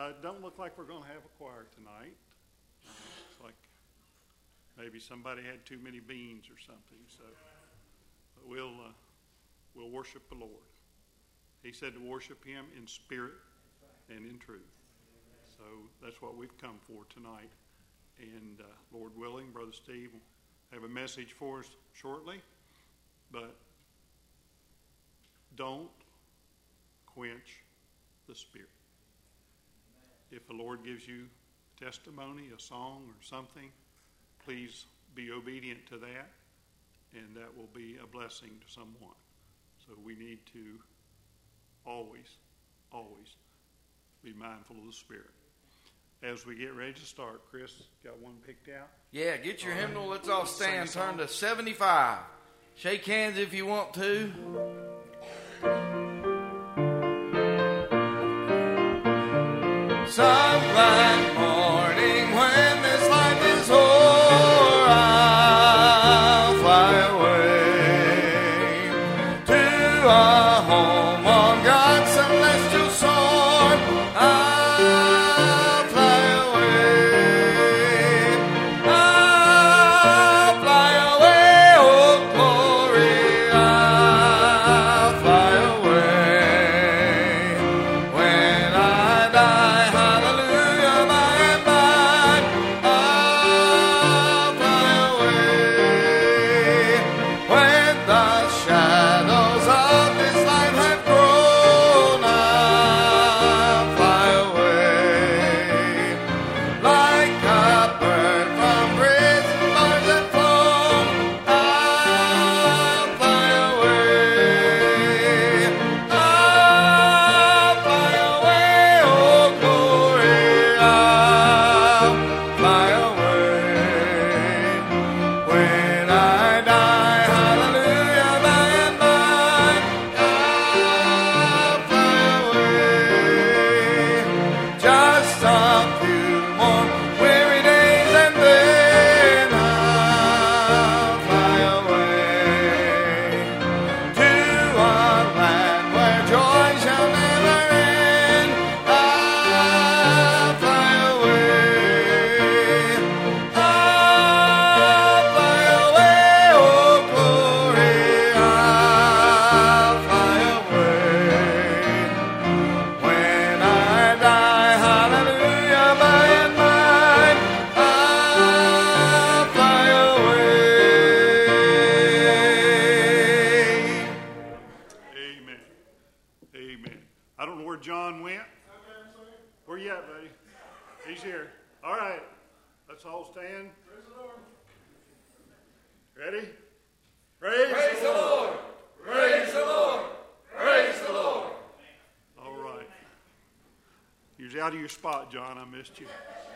Don't look like we're going to have a choir tonight. It's like maybe somebody had too many beans or something. So but we'll worship the Lord. He said to worship Him in spirit and in truth. So that's what we've come for tonight. And Lord willing, Brother Steve will have a message for us shortly. But don't quench the Spirit. If the Lord gives you testimony, a song or something, please be obedient to that, and that will be a blessing to someone. So we need to always be mindful of the Spirit. As we get ready to start, Chris, got one picked out? Yeah, get your hymnal. Let's all stand. Turn to 75. Shake hands if you want to. Some bright morning when this life is o'er, I'll fly away to a home on God's celestial shore. I'll fly away. I'll fly away, oh glory. I'll fly away when I die. Out of your spot, John. I missed you.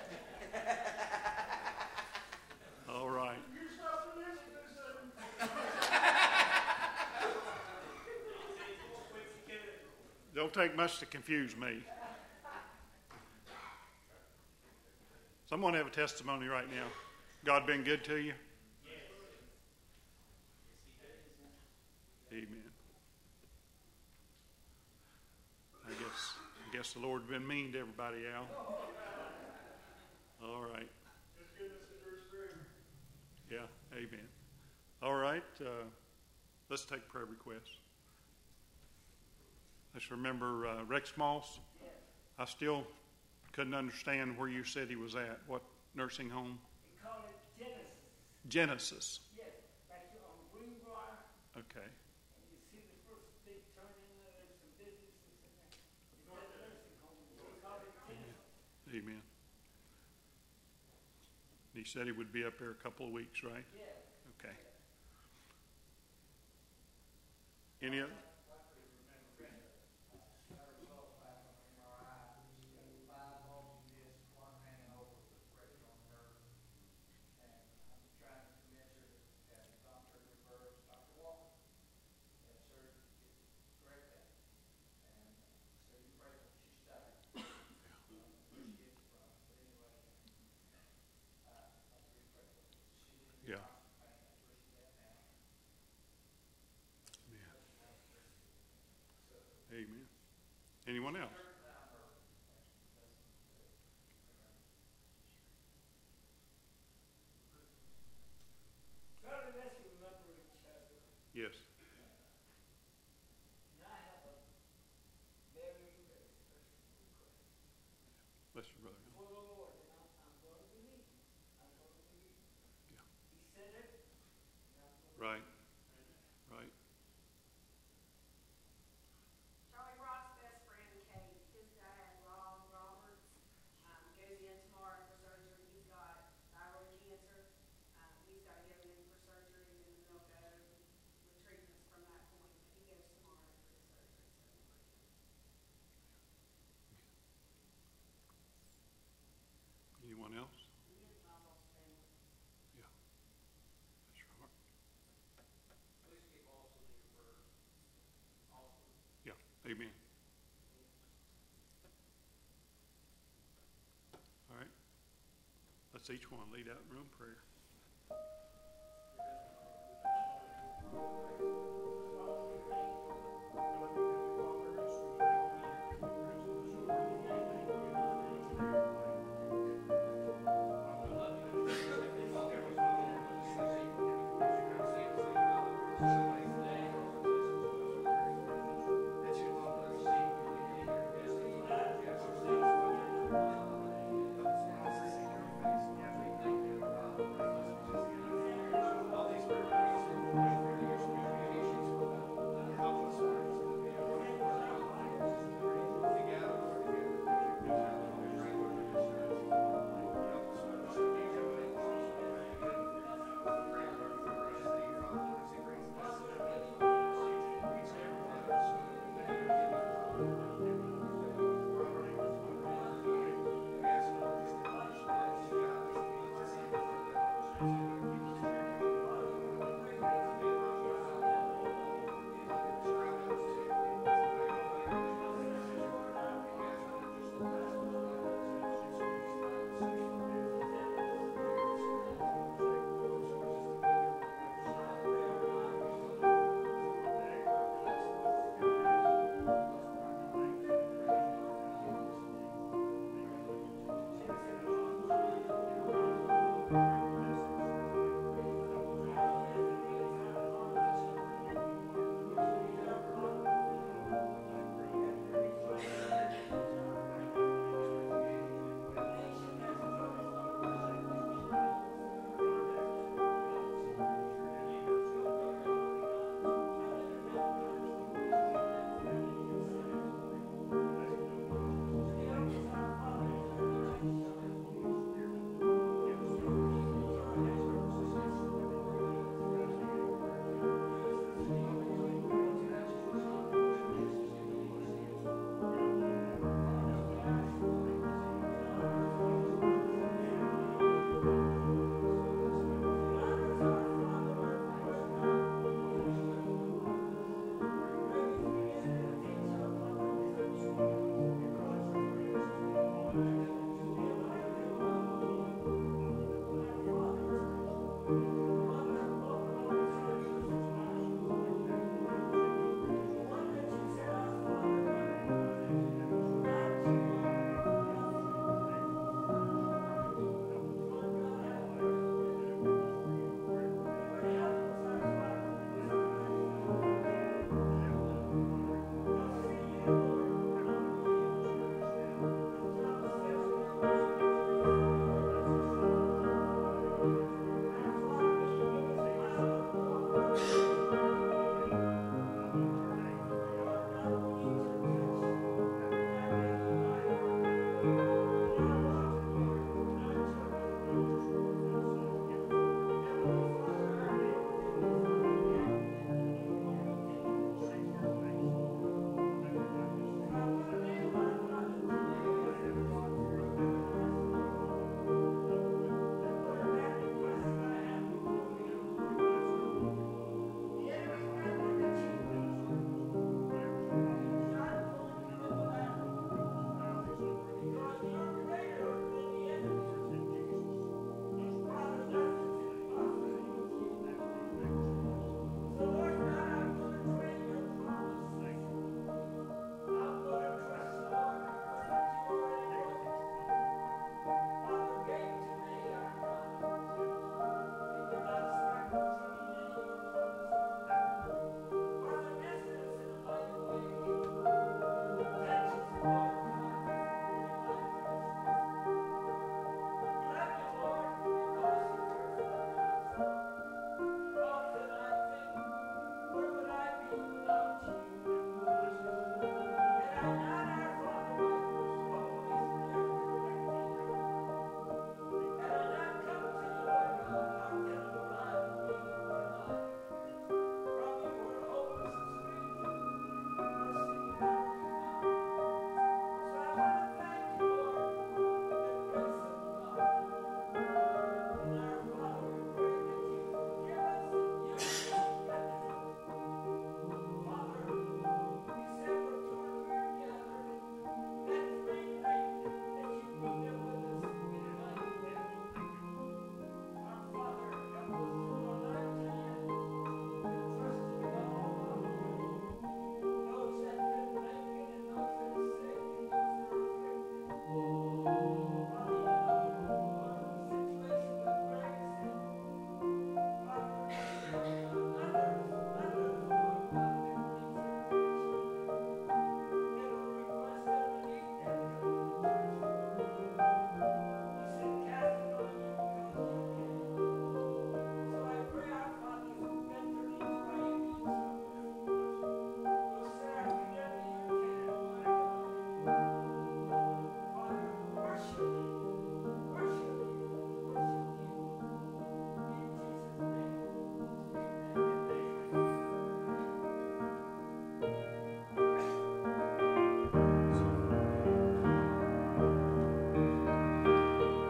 All right. Don't take much to confuse me. Someone have a testimony right now. God been good to you? Amen. I guess the Lord's been mean to everybody, Al. All right. Yeah, amen. All right, let's take prayer requests. Let's remember Rex Moss. I still couldn't understand where you said he was at. What nursing home? We call it Genesis. Genesis. Yes, back here on Greenbrier. Okay. And you see the first big turn in there, there's some businesses in there. It's that nursing home. We call it Genesis. Amen. He said he would be up there a couple of weeks, right? Yeah. Okay. Any other? Yeah. Amen. Anyone else? Yes, sir, brother. before the Lord, and I'm going to believe you. I'm going to believe you. Yeah. He said it. and I'm gonna Right. believe it. Right. Charlie Rock's best friend, Kate, his dad, Rob Roberts, goes in tomorrow for surgery. He's got thyroid cancer. He's got to go in for surgery, and then they'll go with treatments from that point. But he goes tomorrow for his surgery, so we'll bring him. Anyone else? And his mom's family. Yeah. That's right. Please keep Austin in your prayers. Austin. Yeah. Amen. All right. Let's each one lead out in room prayer.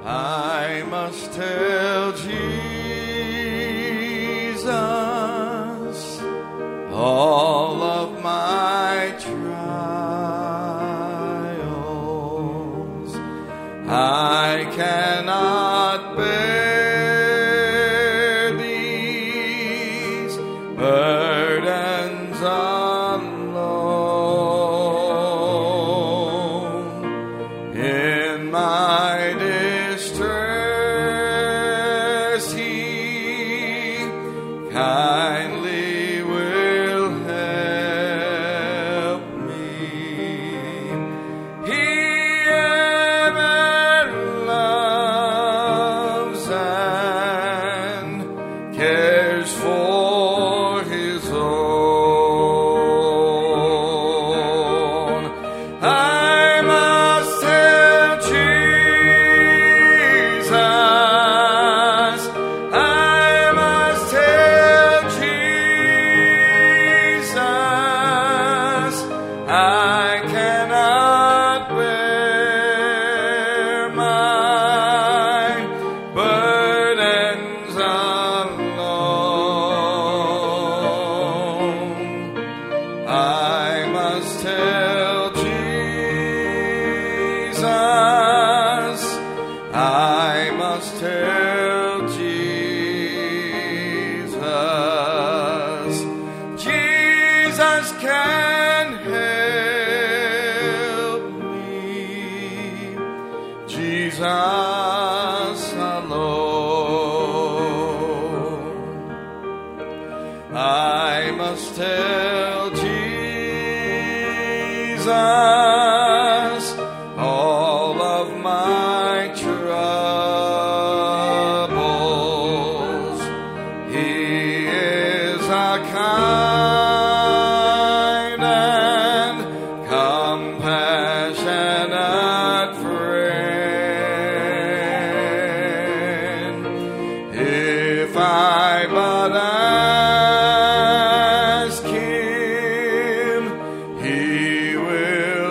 I must tell Jesus all of my trials. I cannot bear these burdens alone. In my distress, He kindly will help me. He ever loves and cares for His own. I must tell Jesus, I must tell Jesus, I cannot bear my burdens alone. I must tell Jesus, I must tell Jesus, Jesus can help me, Jesus alone. I must tell Jesus all of my troubles. He is a kind and compassionate friend. If I but ask Him, He will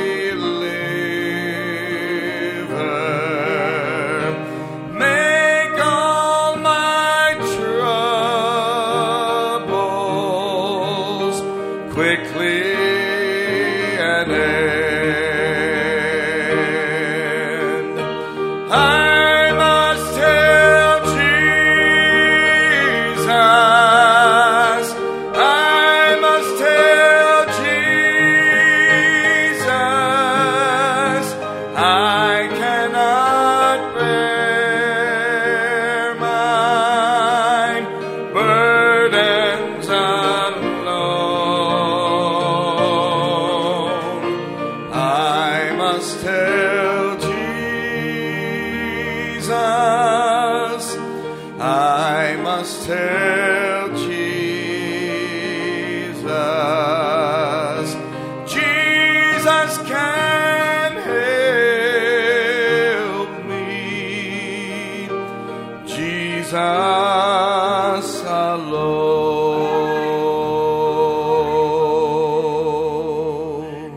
deliver. Make all my troubles quickly an end. I must tell Jesus, I must tell Jesus, I cannot bear my burdens alone. I must tell Jesus, I must tell Jesus, Jesus can help me, Jesus alone.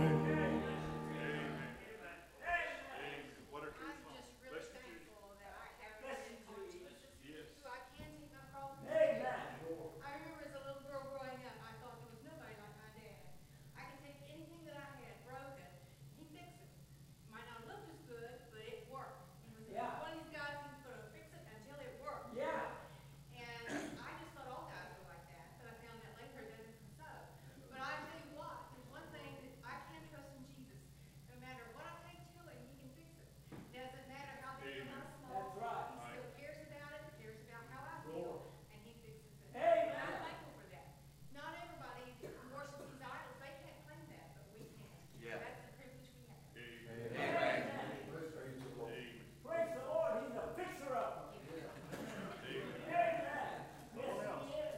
What are I'm just really thankful that I have this Jesus, Yes. who I can take my problems to. Amen. I remember as a little girl growing up, I thought there was nobody like my dad. I could take anything that I had broken, he fixed it. Might not look as good, but it worked. He was Yeah. one of these guys who's going to fix it until it worked. Yeah. And I just thought all guys were like that, but I found out later that isn't so. But I tell you what, there's one thing that I can trust in Jesus. No matter what I take to him, he can fix it. Doesn't matter how big or how small. That's right. He still cares about it, cares about how I feel, and he fixes it. Amen. And I'm thankful for that. Not everybody worships these idols. They can't claim that, but we can. Yeah. That's the privilege we have. Amen. Praise the Lord. He's a fixer of them. Amen. Yes, He is.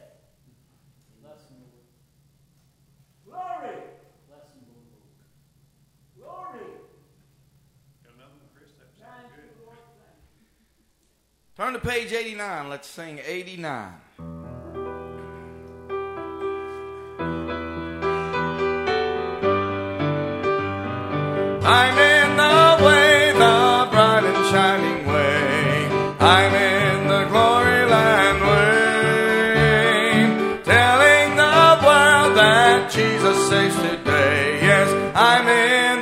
Glory. Glory. Got another one, Chris? That Thank sounds good. you, Lord. Thank you. Turn to page 89. Let's sing 89. I'm in the way, the bright and shining way.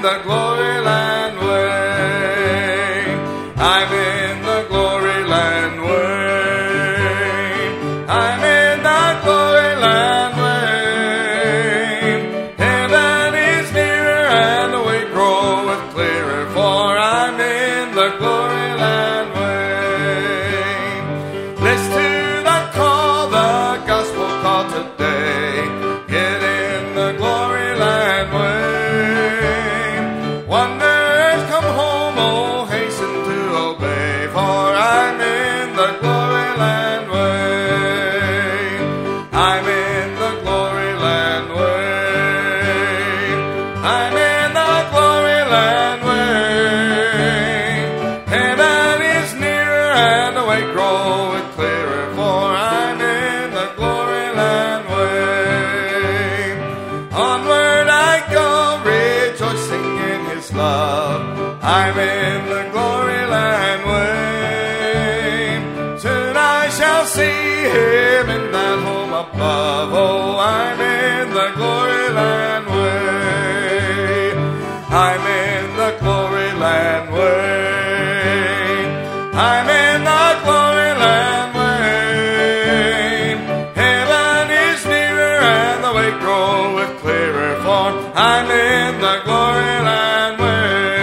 the glory land way. I'm in the glory land way. I'm in the glory land way. Heaven is nearer and the way groweth clearer, for I'm in the glory land way. Listen to the call, the gospel call today. Get in the glory land way. Wanderers come home, oh hasten to obey, for I'm in the glory land way. I'm in the glory land way. I'm in the glory land way. Heaven is nearer and the way groweth clearer, for I'm in the glory land way. Onward I go, rejoicing in His love. I'm in the glory land way. Soon I shall see Him in that home above. Oh, I'm in the glory land way. I'm in the glory land way. I'm in the glory land way. Heaven is nearer and the way groweth clearer, for I'm in the glory land way.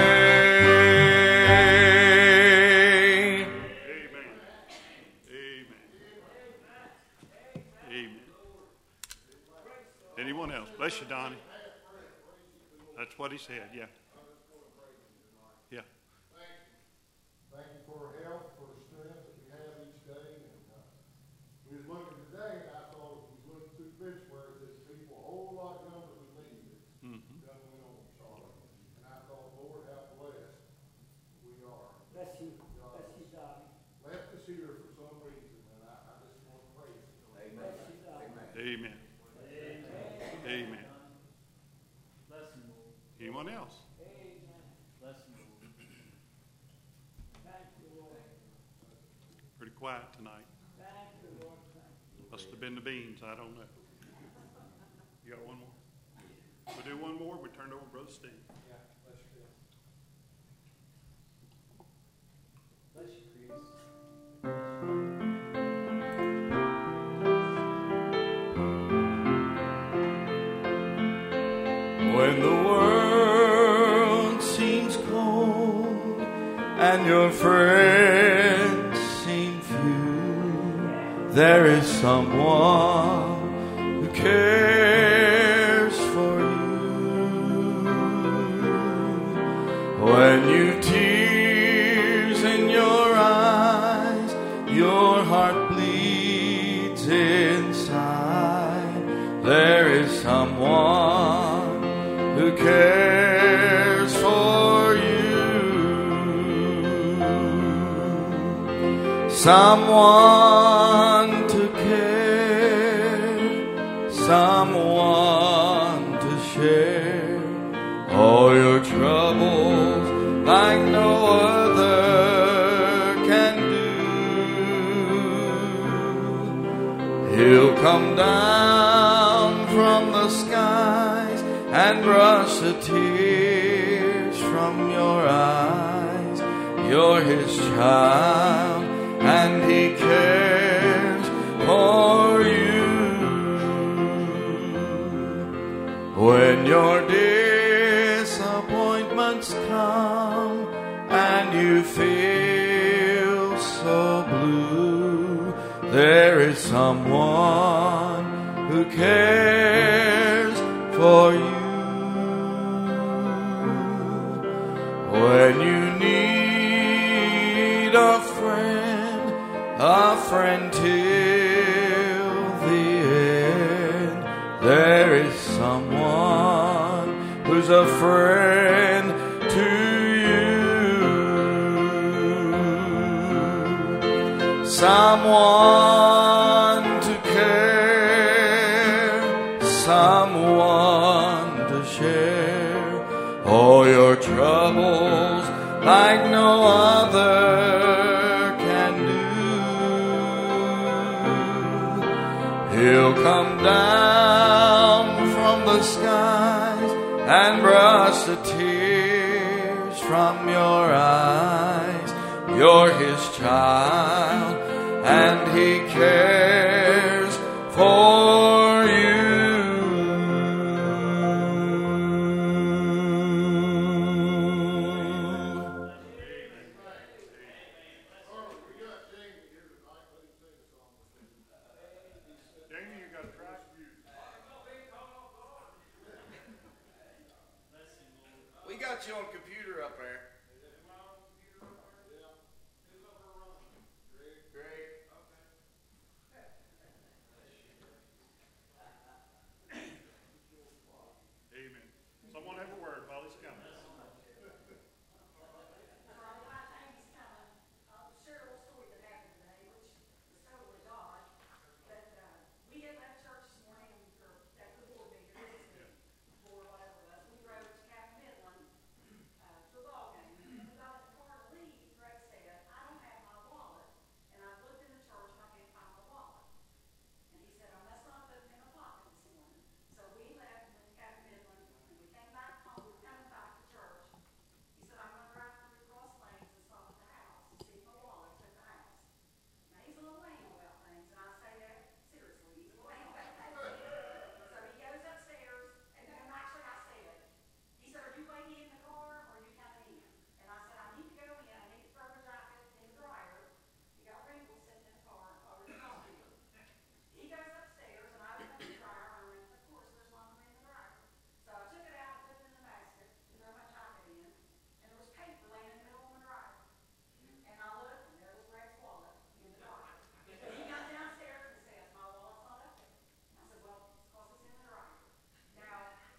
Amen. Amen. Anyone else? Bless you, Donnie. That's what he said, yeah. Yeah. Thank you for health, for the strength that we have each day. And we was looking today, and I thought we was looking through Pittsburgh, there's people a whole lot younger than me that's done went on Charlotte. And I thought, Lord, how blessed we are. Bless you, Donnie. Left us here for some reason, and I just want to praise Him. Bless you, Donnie. Amen. Amen. Bless you, Lord. Anyone else? Amen. Bless you, Lord. Thank you, Lord. Pretty quiet tonight. Thank you, Lord. Thank you. Must have been the beans. I don't know. You got one more? We'll do one more. We turn it over to Brother Steve. Yeah, bless you, Chris. Bless you, Chris. When the world seems cold and your friends seem few, there is someone who cares for you. When you've tears in your eyes, your heart bleeds inside, there is someone who cares for you. Someone to care, someone to share all your troubles like no other can do. He'll come down from the skies and brush the tears from your eyes. You're His child, and He cares for you. When your disappointments come and you feel so blue, there is someone who cares for you. When you need a friend till the end, there is someone who's a friend to you. Someone to care, someone to share all your troubles like no other can do. He'll come down from the skies and brush the tears from your eyes. You're his child, and he cares for you. Jamie, you got to try some music. We got you on computer up there. Great. Amen. Someone have a word while he's coming. I'll share a little story that happened today, which was totally odd. But we had left church this morning, or after the board meeting, or business meeting, or whatever it was. We rode to Cap Midland to a ball game. And we got in the car to leave. Greg said, "I don't have my wallet, and I've looked in the church and I can't find my wallet." And he said, "I must not put it in my pocket this morning." So we left and went to Cap Midland, and we came back home. We were coming back to church. He said, "I'm going to drive through Cross Lanes and stop at the house and see if my wallet's at the house." Now, he's a little anal about things, and I say that seriously. He's a little anal about things. So he goes upstairs, and then actually I said, he said, "Are you waiting in the car, or are you coming in?" And I said, "I need to go in. I need to throw the jacket in the dryer. You got wrinkles sitting in the car over the coffee." He goes upstairs, and I open the dryer, and of course, there's laundry in the dryer. So I took it out and put it in the basket to throw my jacket in, and there was paper laying in the middle of the dryer. And I looked, and there was Greg's wallet in the dryer. And he got downstairs and says, "My wallet's not up there." I said, "Well, it's because it's in the dryer." Now,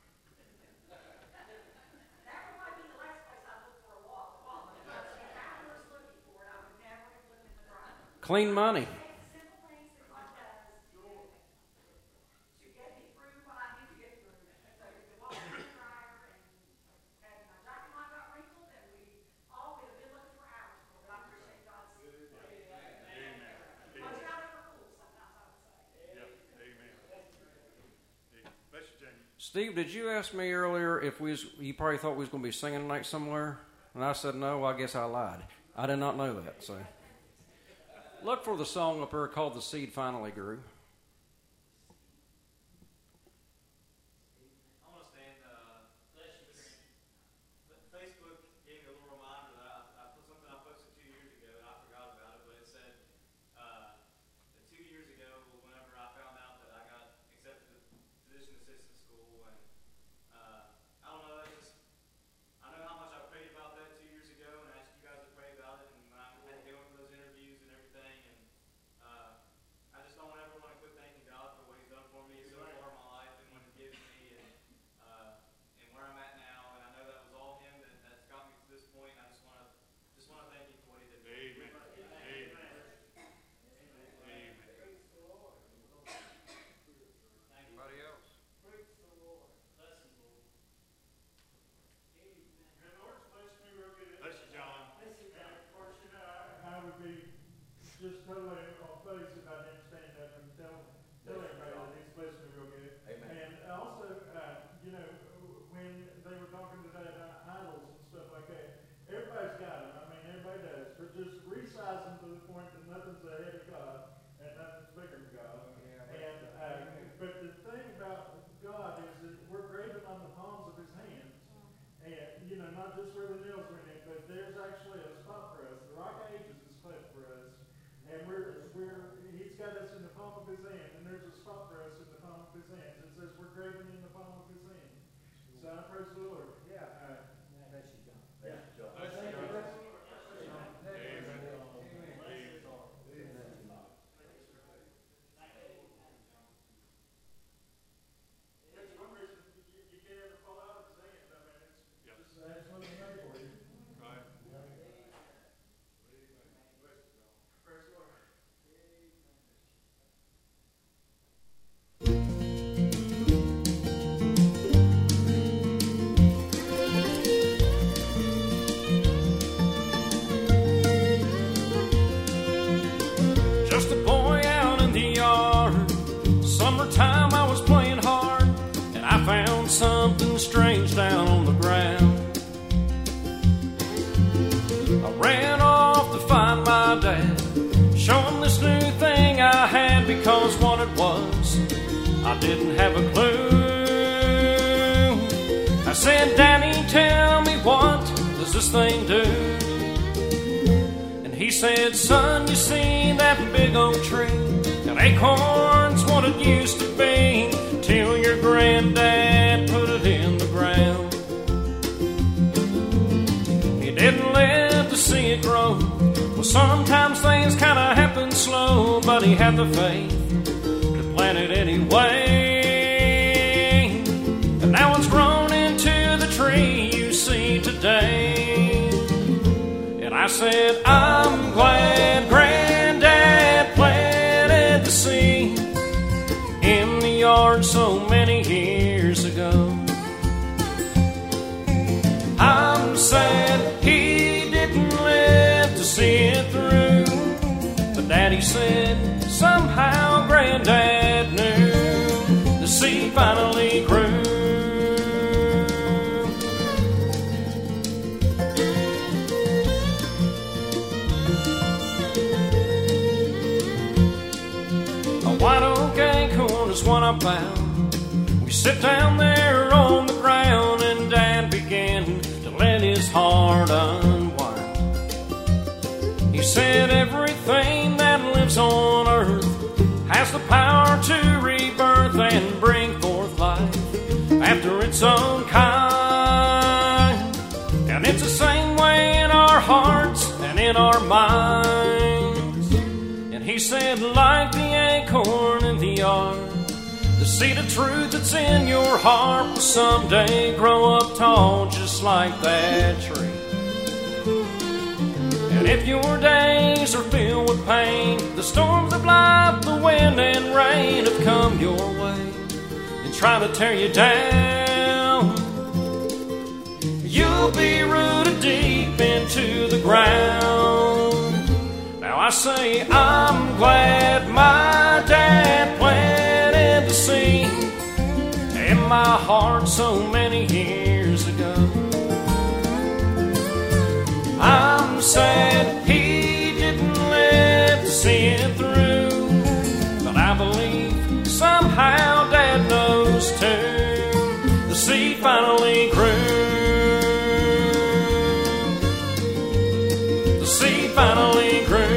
that would probably be the last place I look for a wallet. Because if I was looking for it, I would never have looked in the dryer. Clean money. Simple things that God does to get me through what I need to get through. So if the wallet in the dryer and had my jacket might got wrinkled, and we all would have been looking for hours for it. But I appreciate God's Amen. watch out for fools sometimes, I would say. Yep. Amen. Amen. Bless you, Jamie. Steve, did you ask me earlier if you probably thought we was going to be singing tonight somewhere? And I said no. Well, I guess I lied. I did not know that. So look for the song up there called "The Seed Finally Grew." I want to stand. Facebook gave me a little reminder that I put something I posted 2 years ago, and I forgot about it. But it said that 2 years ago, whenever I found out that I got accepted to physician assistant school, and I don't know, I know how much I prayed about that 2 years ago, and asked you guys to pray about it, and when I was going for those interviews and everything, and I just don't ever want to quit thanking God for what He's done for me so far in my life and what He's given me, and where I'm at now. And I know that was all Him that's got me to this point. I just want to thank Him for what He did. Amen. Amen. Amen. Anybody else? Good Lord's blessed me real good. Bless you, John. Of course, I would be just totally off base if I didn't stand up and tell everybody that he's blessed me real good. Amen. And also, when they were talking today about idols and stuff like that, everybody's got them. I mean, everybody does. But just resize them to the point that nothing's ahead of God and nothing's bigger than God. But the thing about God is that we're graven on the palms of His hands. And, not just where the nails went in, but there's actually a spot for us. The Rock of Ages is cleft for us. And He's got us in the palm of His hand, and there's a spot for us in the palm of His hands. It says we're graven in the palm of His hand. So I praise the Lord. Yeah. Bless you, John. Bless you, John. That's one reason you can't ever fall out of His hand. I mean, Yep. that's what He's made for you. Right. Praise the Lord. didn't have a clue. I said, Daddy, tell me, what does this thing do? And he said, son, you see that big oak tree? An acorn's what it used to be till your granddad put it in the ground. He didn't live to see it grow. Well, sometimes things kind of happen slow, but he had the faith to plant it anyway. And now it's grown into the tree you see today. And I said, I'm glad Granddad planted the seed in the yard so many years ago. I'm sad he didn't live to see it through, but Daddy said somehow Granddad knew the seed finally grew. A white oak acorn is what I found. We sit down there on the ground and Dad began to let his heart unwind. He said everything that lives on earth has the power to rebirth and bring forth life after its own kind. And it's the same way in our hearts and in our minds. And he said, like the acorn in the yard, the seed of truth that's in your heart will someday grow up tall just like that tree. And if your days are filled with pain, the storms of life, the wind and rain have come your way and try to tear you down, you'll be rooted deep into the ground. Now I say, I'm glad my dad planted the seed in my heart so many years ago. I'm sad he didn't live to see it through, but I believe somehow Dad knows too. The seed finally grew. The seed finally grew.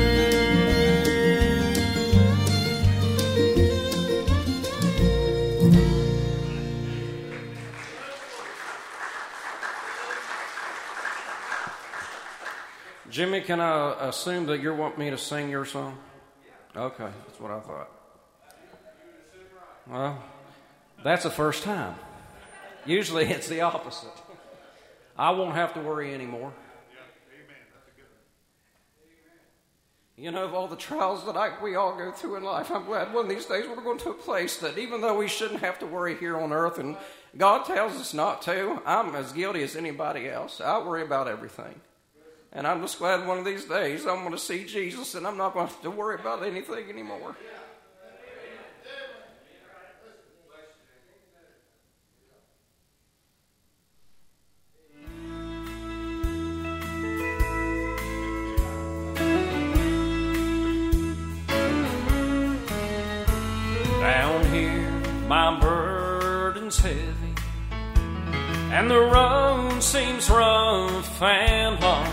Jimmy, can I assume that you want me to sing your song? Okay, that's what I thought. Well, that's the first time. Usually it's the opposite. I won't have to worry anymore. You know, of all the trials that we all go through in life, I'm glad one of these days we're going to a place that even though we shouldn't have to worry here on earth, and God tells us not to, I'm as guilty as anybody else. I worry about everything. And I'm just glad one of these days I'm going to see Jesus and I'm not going to have to worry about anything anymore. Down here my burden's heavy and the road seems rough and long.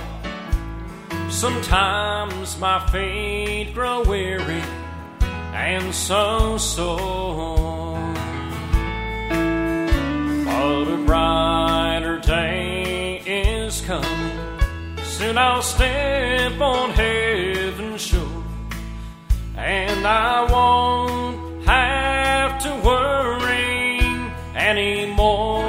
Sometimes my feet grow weary and so sore, but a brighter day is coming. Soon I'll step on heaven's shore, and I won't have to worry anymore.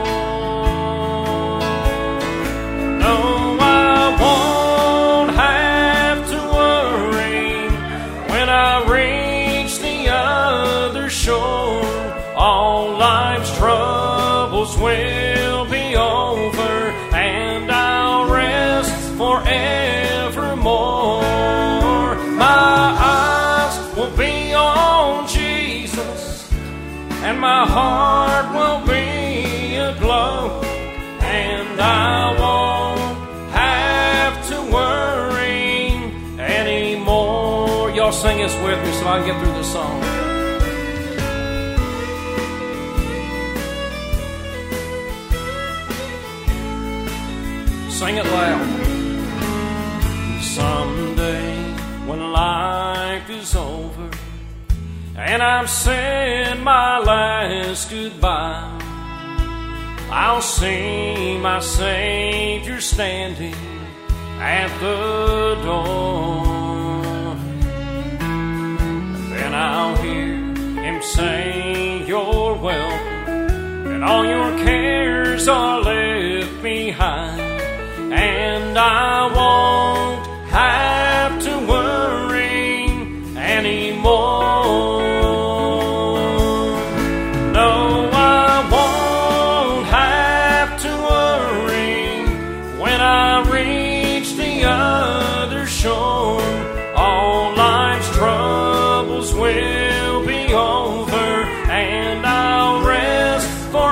All life's troubles will be over, and I'll rest forevermore. My eyes will be on Jesus, and my heart will be aglow, and I won't have to worry anymore. Y'all sing this with me so I can get through this song. Sing it loud. Someday when life is over and I've said my last goodbye, I'll see my Savior standing at the door. Then I'll hear Him say, "You're welcome, and all your cares are left behind, and I won't have to worry anymore. No, I won't have to worry when I reach the other shore. All life's troubles will be over, and I'll rest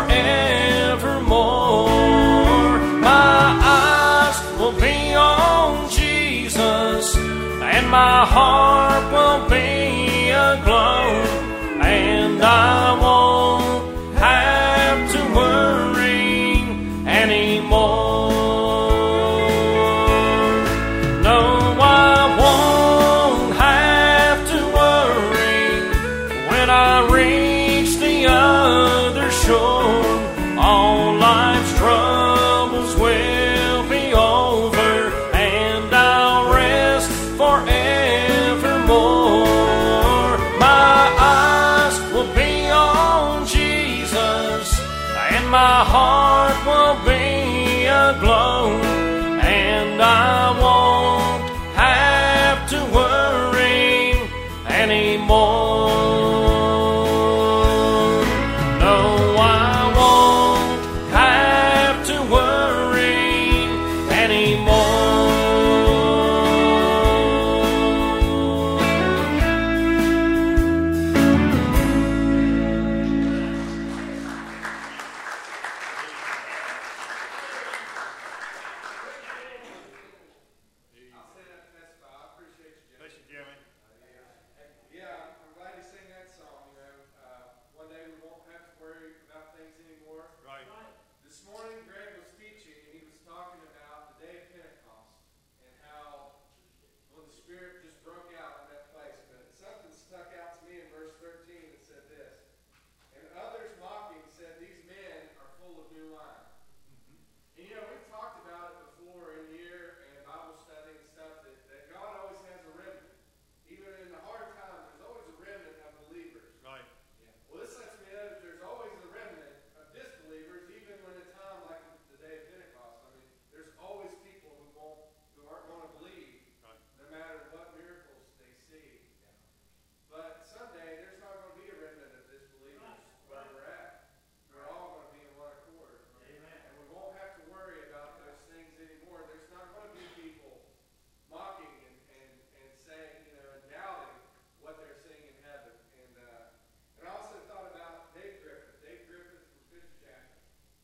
forevermore. My eyes will be on Jesus, and my heart will be aglow, and I won't have to worry anymore. No, I won't have to worry when I reach the other shore. All life's troubles will be over, and I'll rest forevermore. My eyes will be on Jesus, and my heart will be aglow, and I won't have to worry anymore. No, I won't have to worry anymore. I'll say that to testify. I appreciate you, Jimmy. Bless you, Jimmy. Yeah, I'm glad you sang that song. You know, one day we won't have to worry about things anymore. Right. This morning, Greg was teaching, and he was talking about the day of Pentecost and how when the Spirit just broke out in that place. But something stuck out to me in verse 13 that said this: "And others mocking said, 'These men are full of new wine.'" And you know, we've talked about it before in here and Bible study and stuff that God always has a remnant. Even in the hard times, there's always a remnant of believers. Right. Well, this lets me know that there's always a remnant of disbelievers, even when a time like the day of Pentecost. I mean, there's always people who aren't going to believe, Right. no matter what miracles they see. But someday there's not going to be a remnant of disbelievers where we're at. We're all going to be in one accord. Amen. And we won't have to worry about those things anymore. There's not going to be people mocking and saying, you know, and doubting what they're seeing in heaven. And I also thought about Dave Griffith. Dave Griffith from Fifth Chapter.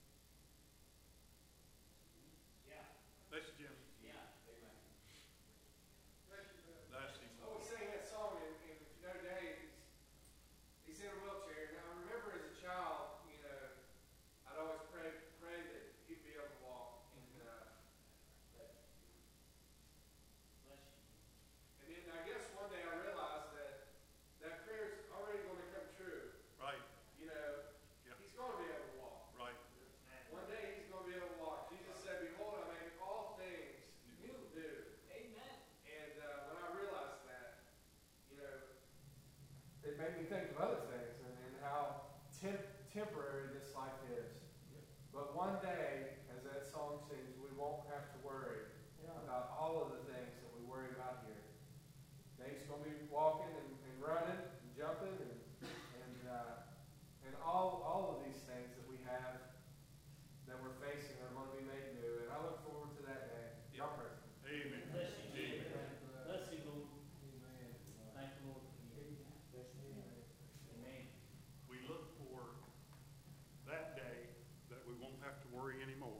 Yeah. Bless you, Jimmy. Yeah. Amen. Bless you. I always sang that song, and if you know Dave, he's in a wheelchair. Now, I remember as a child, you know, I'd always pray that he'd be able to walk. And then I guess one day I realized that prayer is already going to come true. Right. You know, Yeah. he's going to be able to walk. Right. One day he's going to be able to walk. Jesus said, "Behold, I make all things new." Amen. And when I realized that, you know, It made me think of other things and how temporary this life is. But one day, as that song sings, we won't have to worry about all of the things that we worry about here. Dave's going to be walking and running and jumping and all of these things that we have that we're facing are going to be made new. And I look forward to that day. Y'all pray. Amen. Bless you, Jesus. Amen. Bless you, Lord. Thank you, Lord, for you. Amen. We look for that day that we won't have to worry anymore.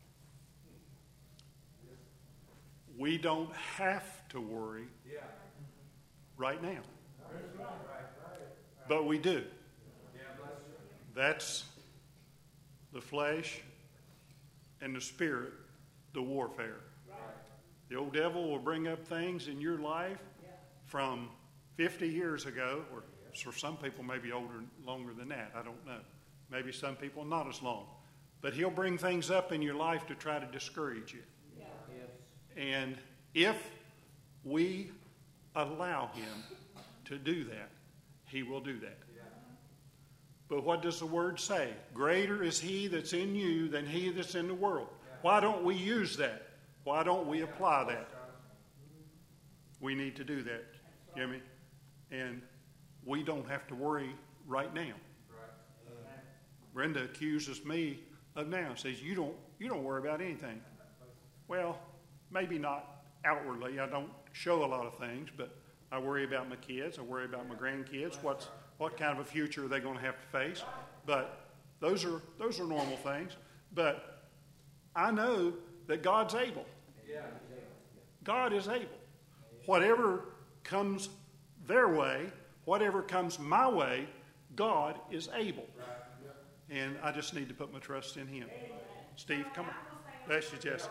We don't have to worry Yeah. right now, Right. but we do. Yeah, bless you. That's the flesh and the spirit the warfare. The old devil will bring up things in your life from 50 years ago, or for some people maybe longer than that. I don't know. Maybe some people not as long. But he'll bring things up in your life to try to discourage you. And if we allow him to do that, he will do that. But what does the word say? Greater is he that's in you than he that's in the world. Why don't we use that? Why don't we apply that? We need to do that, Jimmy. And we don't have to worry right now. Brenda accuses me of now. Says, you don't worry about anything. Well, maybe not outwardly. I don't show a lot of things, but I worry about my kids. I worry about my grandkids. What kind of a future are they going to have to face? But those are normal things. But I know that God's able. God is able. Whatever comes their way, whatever comes my way, God is able. And I just need to put my trust in him. Steve, come on. Bless you, Jessica.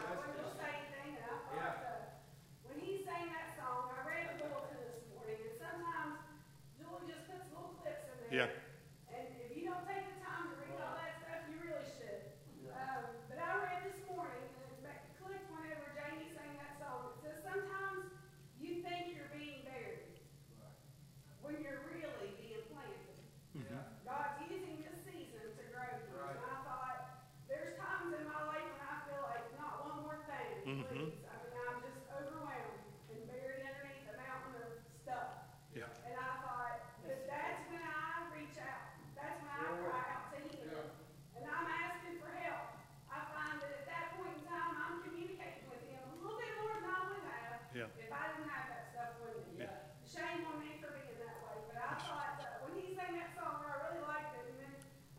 When he sang that song, I read the bulletin this morning, and sometimes Julie just puts little clips in there. Yeah. And if you don't take the time to read all that stuff, you really should. But I read this morning, and it clicked whenever Jamie sang that song. It says, sometimes you think you're being buried when you're really being planted. God's using this season to grow you. And I thought, there's times in my life when I feel like not one more thing, please. I mean, I'm just overwhelmed and buried underneath a mountain of stuff. Yeah. And I thought, but that's when I reach out. That's when I cry out to him. And I'm asking for help. I find that at that point in time, I'm communicating with him a little bit more than I would have if I didn't have that stuff with me. Shame on me for being that way. But I thought when he sang that song, I really liked it. And then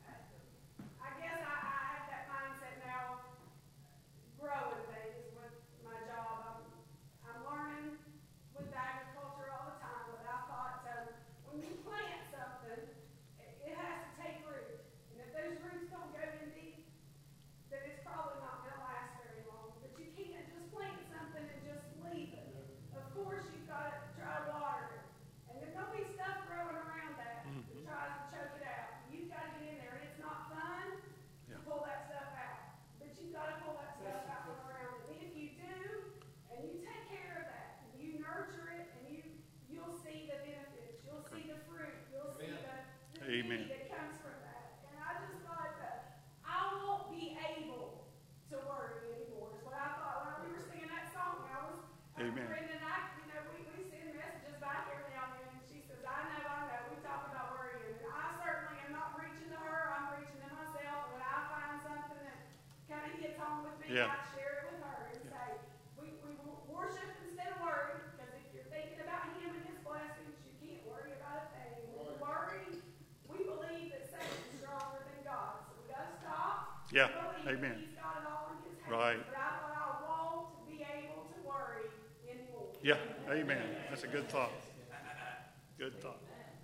I guess I have that mindset now, growing things with my job. I'm learning with agriculture all the time, but I thought when you plant something, it has to take root. And if those roots don't go in deep, then it's probably not going to last very long. But you can't just plant something and just leave it. Of course, you've got to try to water it. And if there'll be stuff growing around that tries to choke it out, you've got to get in there. And it's not fun to pull that stuff out. But you've got to pull that stuff out from around it. And if you do, and you take care of that, and you nurture it, and you'll see the benefits. You'll see the fruit. You'll see the Amen. seed that comes from that. And I just thought that I won't be able to worry anymore. Is what I thought when we were singing that song. Amen. Brenda and I, we send messages back every now and then, and she says, I know, we talk about worrying. And I certainly am not preaching to her, I'm preaching to myself. And when I find something that kind of hits home with me, I share it with her and say, we worship instead of worry, because if you're thinking about him and his blessings, you can't worry about a thing. When you worry, we believe that Satan's stronger than God. So we got to stop. Yeah. Believe Amen. that he's got it all in his hands. Right. But I thought I won't be able to worry anymore. Yeah. Amen. That's a good thought. Good thought.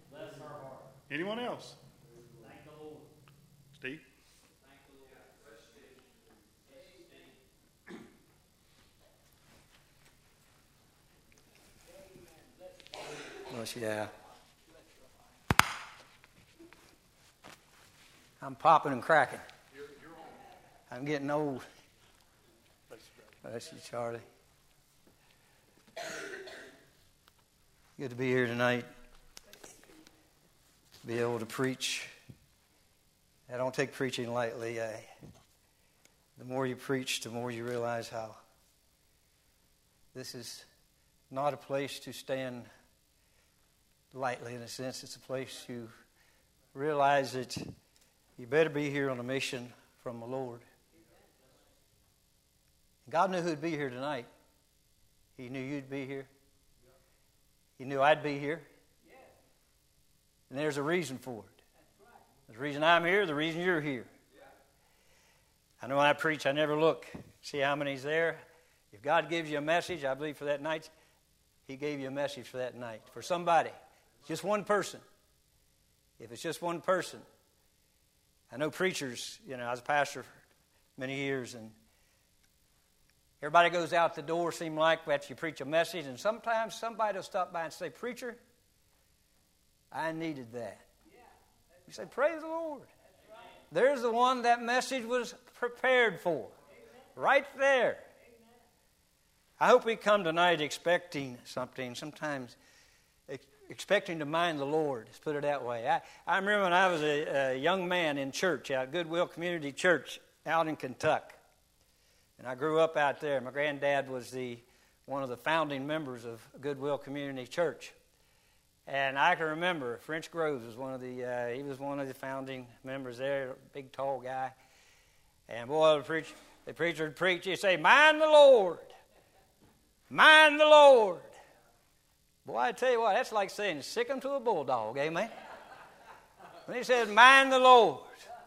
Anyone else? Thank the Lord. Steve? Thank the Lord. Yeah. I'm popping and cracking. I'm getting old. Bless you, Charlie. Good to be here tonight. Be able to preach. I don't take preaching lightly. The more you preach, the more you realize how this is not a place to stand lightly, in a sense. It's a place you realize that you better be here on a mission from the Lord. God knew who'd be here tonight. He knew you'd be here. He knew I'd be here. And there's a reason for it. There's a reason I'm here, the reason you're here. I know when I preach, I never look, see how many's there. If God gives you a message, I believe for that night, He gave you a message for that night. For somebody. Just one person. If it's just one person. I know preachers, I was a pastor for many years, and Everybody goes out the door, seem like, after you preach a message, and sometimes somebody will stop by and say, "Preacher, I needed that." You say, "Praise the Lord." There's the one that message was prepared for. Right there. I hope we come tonight expecting something, sometimes expecting to mind the Lord. Let's put it that way. I remember when I was a young man in church, at Goodwill Community Church out in Kentucky. And I grew up out there. My granddad was one of the founding members of Goodwill Community Church. And I can remember French Groves was one of the founding members there, big tall guy. And boy, the preacher would preach, he'd say, "Mind the Lord. Mind the Lord." Boy, I tell you what, that's like saying sick him to a bulldog, amen? When he said, "Mind the Lord."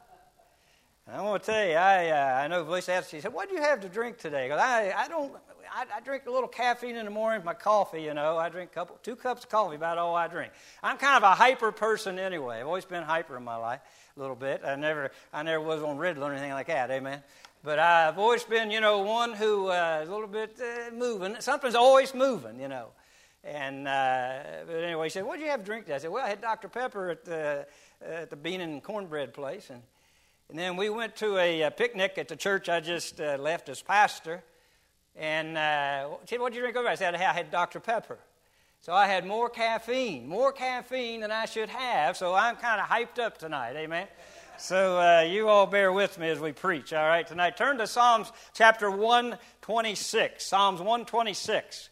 And I want to tell you, I know Voice asked, she said, "What do you have to drink today?" Because I drink a little caffeine in the morning with my coffee, you know. I drink 2 cups of coffee, about all I drink. I'm kind of a hyper person anyway. I've always been hyper in my life a little bit. I never was on Ritalin or anything like that, amen? But I've always been, one who is a little bit moving. Something's always moving, And but anyway, he said, "What did you have to drink today?" I said, "Well, I had Dr. Pepper at the bean and cornbread place." And then we went to a picnic at the church I just left as pastor. And she said, "What did you drink over?" I said, "I had Dr. Pepper." So I had more caffeine than I should have. So I'm kind of hyped up tonight, amen? So you all bear with me as we preach, all right, tonight. Turn to Psalms chapter 126, Psalms 126.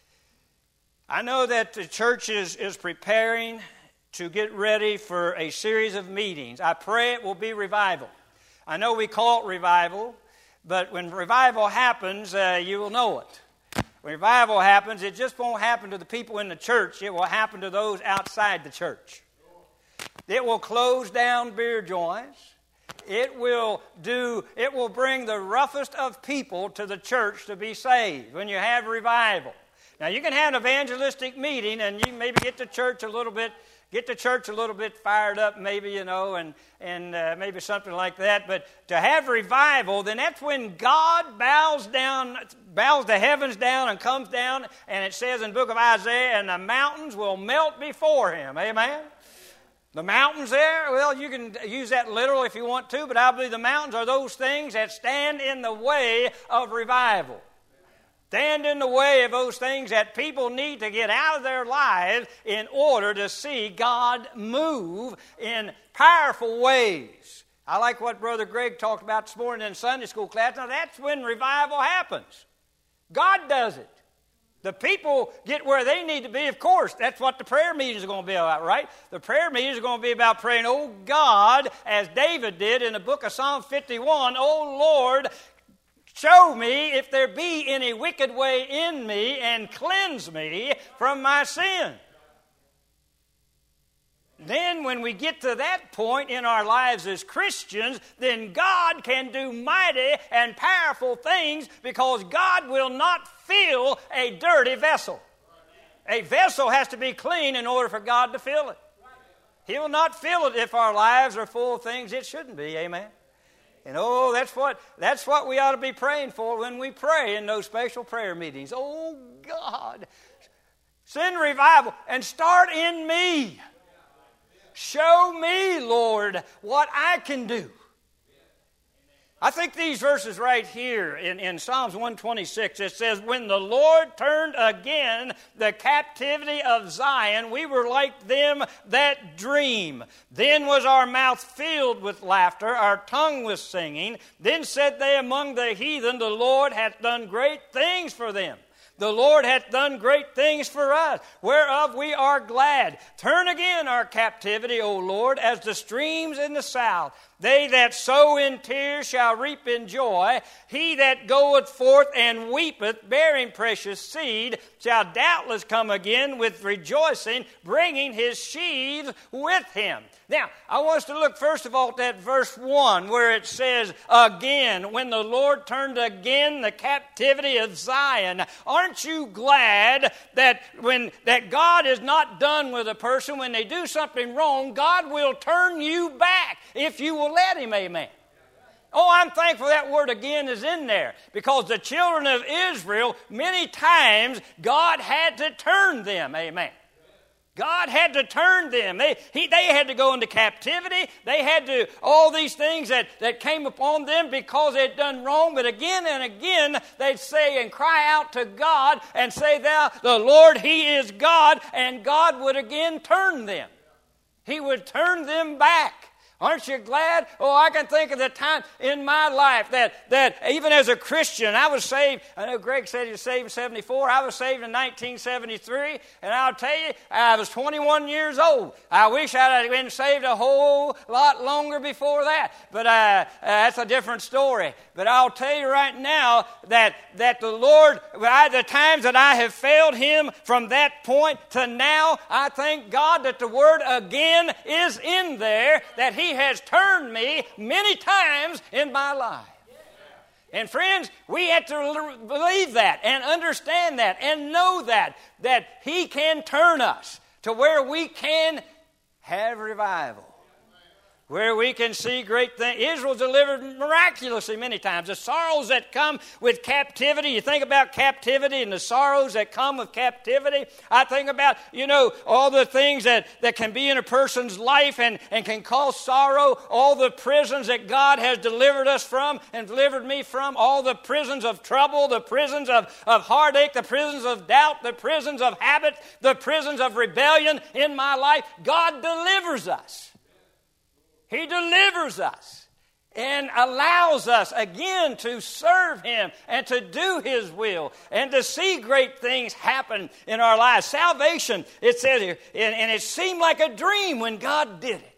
I know that the church is preparing to get ready for a series of meetings. I pray it will be revival. I know we call it revival, but when revival happens, you will know it. When revival happens, it just won't happen to the people in the church. It will happen to those outside the church. It will close down beer joints. It will bring the roughest of people to the church to be saved when you have revival. Now, you can have an evangelistic meeting and you maybe get the church a little bit fired up, maybe, and maybe something like that. But to have revival, then that's when God bows the heavens down and comes down, and it says in the book of Isaiah, and the mountains will melt before him. Amen? The mountains there, well, you can use that literal if you want to, but I believe the mountains are those things that stand in the way of revival. Stand in the way of those things that people need to get out of their lives in order to see God move in powerful ways. I like what Brother Greg talked about this morning in Sunday school class. Now, that's when revival happens. God does it. The people get where they need to be. Of course, that's what the prayer meetings are going to be about, right? The prayer meetings are going to be about praying, "Oh God," as David did in the book of Psalm 51, "Oh Lord, show me if there be any wicked way in me and cleanse me from my sin." Then when we get to that point in our lives as Christians, then God can do mighty and powerful things because God will not fill a dirty vessel. A vessel has to be clean in order for God to fill it. He will not fill it if our lives are full of things it shouldn't be, amen? And that's what we ought to be praying for when we pray in those special prayer meetings. Oh God, send revival and start in me. Show me, Lord, what I can do. I think these verses right here in Psalms 126, it says, "When the Lord turned again the captivity of Zion, we were like them that dream. Then was our mouth filled with laughter, our tongue with singing. Then said they among the heathen, the Lord hath done great things for them. The Lord hath done great things for us, whereof we are glad. Turn again our captivity, O Lord, as the streams in the south. They that sow in tears shall reap in joy. He that goeth forth and weepeth, bearing precious seed, shall doubtless come again with rejoicing, bringing his sheaves with him." Now, I want us to look first of all at that verse 1 where it says, "Again, when the Lord turned again the captivity of Zion." Aren't you glad that that God is not done with a person? When they do something wrong, God will turn you back if you will let him, amen. Oh, I'm thankful that word again is in there, because the children of Israel, many times, God had to turn them. Amen. God had to turn them. They had to go into captivity. They had to, all these things that came upon them because they'd done wrong. But again and again, they'd say and cry out to God and say, "Thou, the Lord, He is God." And God would again turn them. He would turn them back. Aren't you glad? Oh, I can think of the time in my life that even as a Christian, I was saved. I know Greg said he was saved in 74. I was saved in 1973. And I'll tell you, I was 21 years old. I wish I'd have been saved a whole lot longer before that. But that's a different story. But I'll tell you right now that the Lord, the times that I have failed Him from that point to now, I thank God that the word again is in there, that He has turned me many times in my life. And friends, we have to believe that and understand that and know that He can turn us to where we can have revival, where we can see great things. Israel's delivered miraculously many times. The sorrows that come with captivity, you think about captivity and the sorrows that come with captivity. I think about, all the things that can be in a person's life and can cause sorrow, all the prisons that God has delivered us from and delivered me from, all the prisons of trouble, the prisons of heartache, the prisons of doubt, the prisons of habit, the prisons of rebellion in my life. God delivers us. He delivers us and allows us again to serve Him and to do His will and to see great things happen in our lives. Salvation, it says here, and it seemed like a dream when God did it.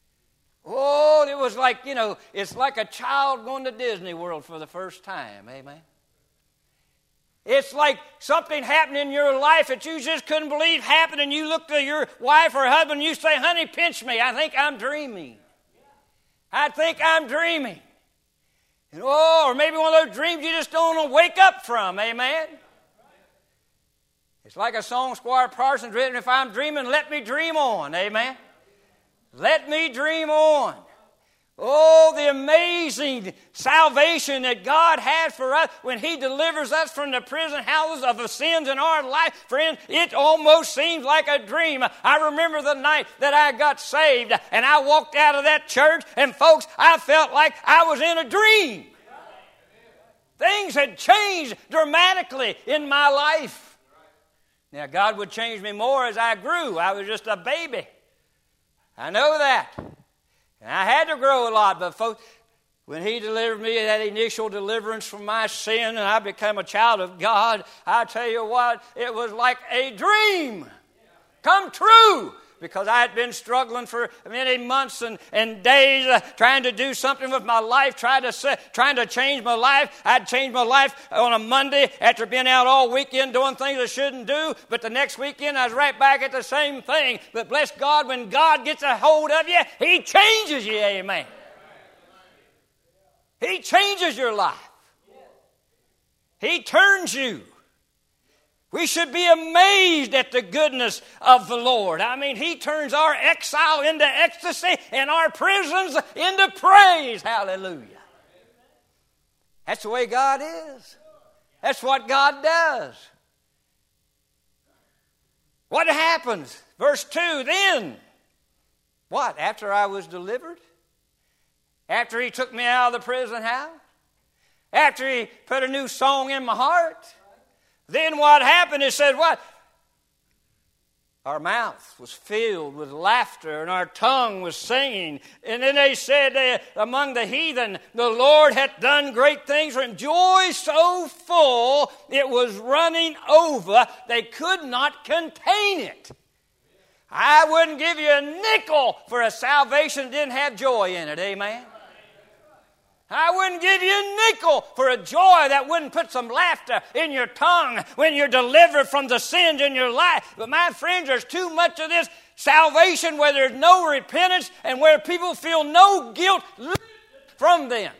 Oh, it was like, it's like a child going to Disney World for the first time. Amen. It's like something happened in your life that you just couldn't believe happened, and you look to your wife or husband and you say, "Honey, pinch me. I think I'm dreaming. I think I'm dreaming." Or maybe one of those dreams you just don't want to wake up from. Amen. It's like a song Squire Parsons written, "If I'm dreaming, let me dream on." Amen. Let me dream on. Oh, the amazing salvation that God has for us when He delivers us from the prison houses of the sins in our life. Friends, it almost seems like a dream. I remember the night that I got saved and I walked out of that church, and folks, I felt like I was in a dream. Things had changed dramatically in my life. Now, God would change me more as I grew. I was just a baby. I know that. And I had to grow a lot, but folks, when He delivered me, that initial deliverance from my sin, and I became a child of God, I tell you what, it was like a dream come true, because I had been struggling for many months and days trying to do something with my life, trying to change my life. I'd changed my life on a Monday after being out all weekend doing things I shouldn't do, but the next weekend I was right back at the same thing. But bless God, when God gets a hold of you, He changes you, amen. He changes your life. He turns you. We should be amazed at the goodness of the Lord. I mean, He turns our exile into ecstasy and our prisons into praise. Hallelujah. That's the way God is. That's what God does. What happens? Verse 2, then, what? After I was delivered? After He took me out of the prison house? After He put a new song in my heart? Then what happened? It said what? Our mouth was filled with laughter and our tongue was singing. And then they said among the heathen, "The Lord hath done great things for him." Joy so full it was running over. They could not contain it. I wouldn't give you a nickel for a salvation that didn't have joy in it. Amen. I wouldn't give you a nickel for a joy that wouldn't put some laughter in your tongue when you're delivered from the sins in your life. But my friends, there's too much of this salvation where there's no repentance and where people feel no guilt from them.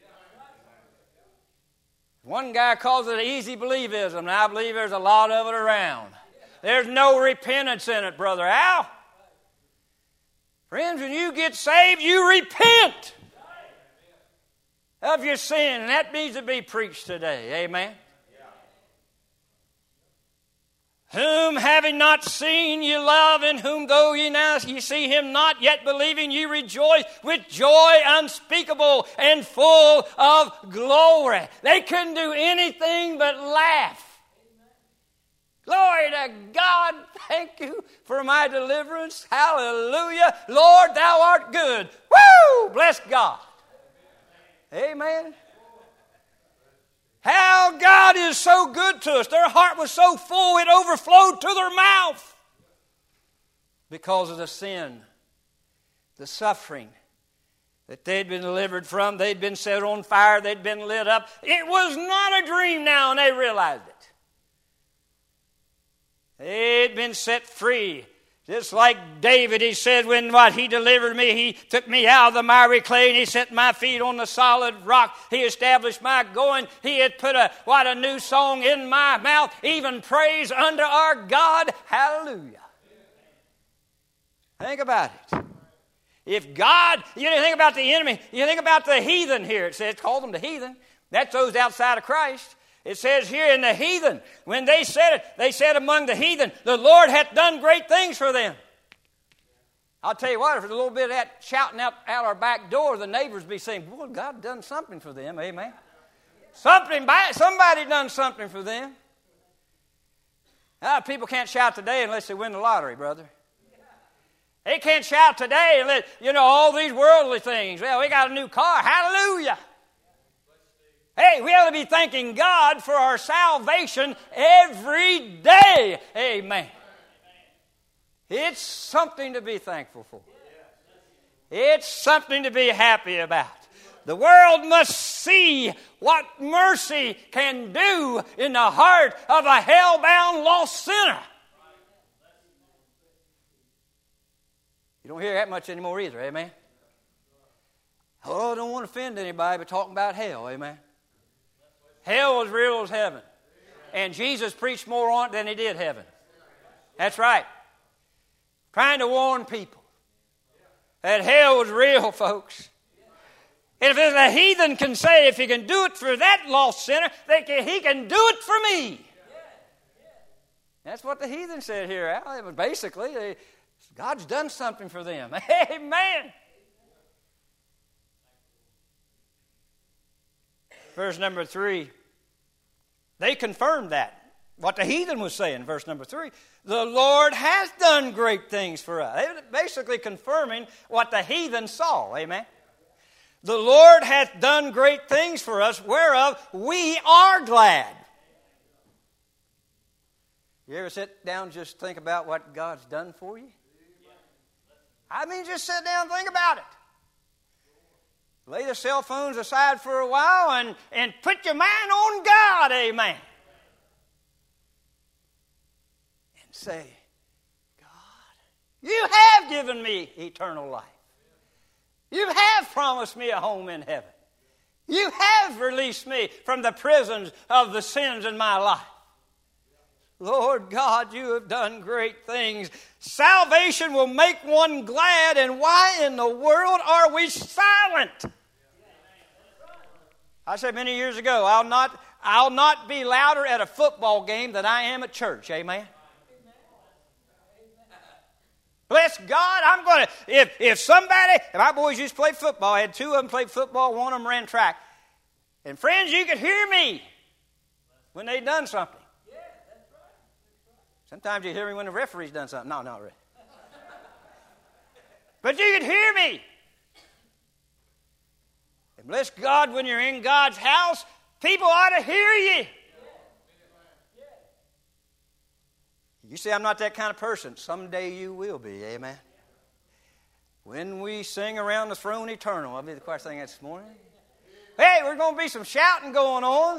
One guy calls it easy believism, and I believe there's a lot of it around. There's no repentance in it, Brother Al. Friends, when you get saved, you repent. of your sin. And that needs to be preached today. Amen. Whom having not seen ye love, in whom though ye now ye see him not, yet believing ye rejoice with joy unspeakable and full of glory. They couldn't do anything but laugh. Glory to God. Thank you for my deliverance. Hallelujah. Lord, thou art good. Woo! Bless God. Amen. How God is so good to us. Their heart was so full it overflowed to their mouth because of the sin, the suffering that they'd been delivered from. They'd been set on fire. They'd been lit up. It was not a dream now, and they realized it. They'd been set free. Just like David, he said, when he delivered me, he took me out of the miry clay and he set my feet on the solid rock. He established my going. He had put a new song in my mouth, even praise unto our God. Hallelujah. Think about it. If God, you think about the enemy, you think about the heathen here. It says, call them the heathen. That's those outside of Christ. It says here in the heathen, when they said it, they said among the heathen, the Lord hath done great things for them. I'll tell you what, if there's a little bit of that shouting out our back door, the neighbors be saying, boy, God done something for them, amen. Somebody done something for them. Now, people can't shout today unless they win the lottery, brother. They can't shout today unless, all these worldly things. Well, we got a new car, hallelujah. Hey, we ought to be thanking God for our salvation every day. Amen. It's something to be thankful for. It's something to be happy about. The world must see what mercy can do in the heart of a hell-bound lost sinner. You don't hear that much anymore either, amen? Oh, I don't want to offend anybody by talking about hell, amen? Hell was real as heaven. And Jesus preached more on it than he did heaven. That's right. Trying to warn people that hell was real, folks. And if a heathen can say, if he can do it for that lost sinner, he can do it for me. That's what the heathen said here, Al. It was basically, God's done something for them. Amen. Verse number 3, they confirmed that. What the heathen was saying, verse number 3, the Lord has done great things for us. They were basically confirming what the heathen saw, amen. The Lord hath done great things for us, whereof we are glad. You ever sit down and just think about what God's done for you? I mean, just sit down and think about it. Lay the cell phones aside for a while and put your mind on God, amen. And say, God, you have given me eternal life. You have promised me a home in heaven. You have released me from the prisons of the sins in my life. Lord God, you have done great things. Salvation will make one glad, and why in the world are we silent? I said many years ago, I'll not be louder at a football game than I am at church. Amen. Bless God, I'm going to, if my boys used to play football, I had two of them played football, one of them ran track. And friends, you could hear me when they'd done something. Sometimes you hear me when the referee's done something. No, not really. But you could hear me. And bless God, when you're in God's house, people ought to hear you. You say I'm not that kind of person. Someday you will be, amen. When we sing around the throne eternal, I'll be the choir thing this morning. Hey, we're going to be some shouting going on.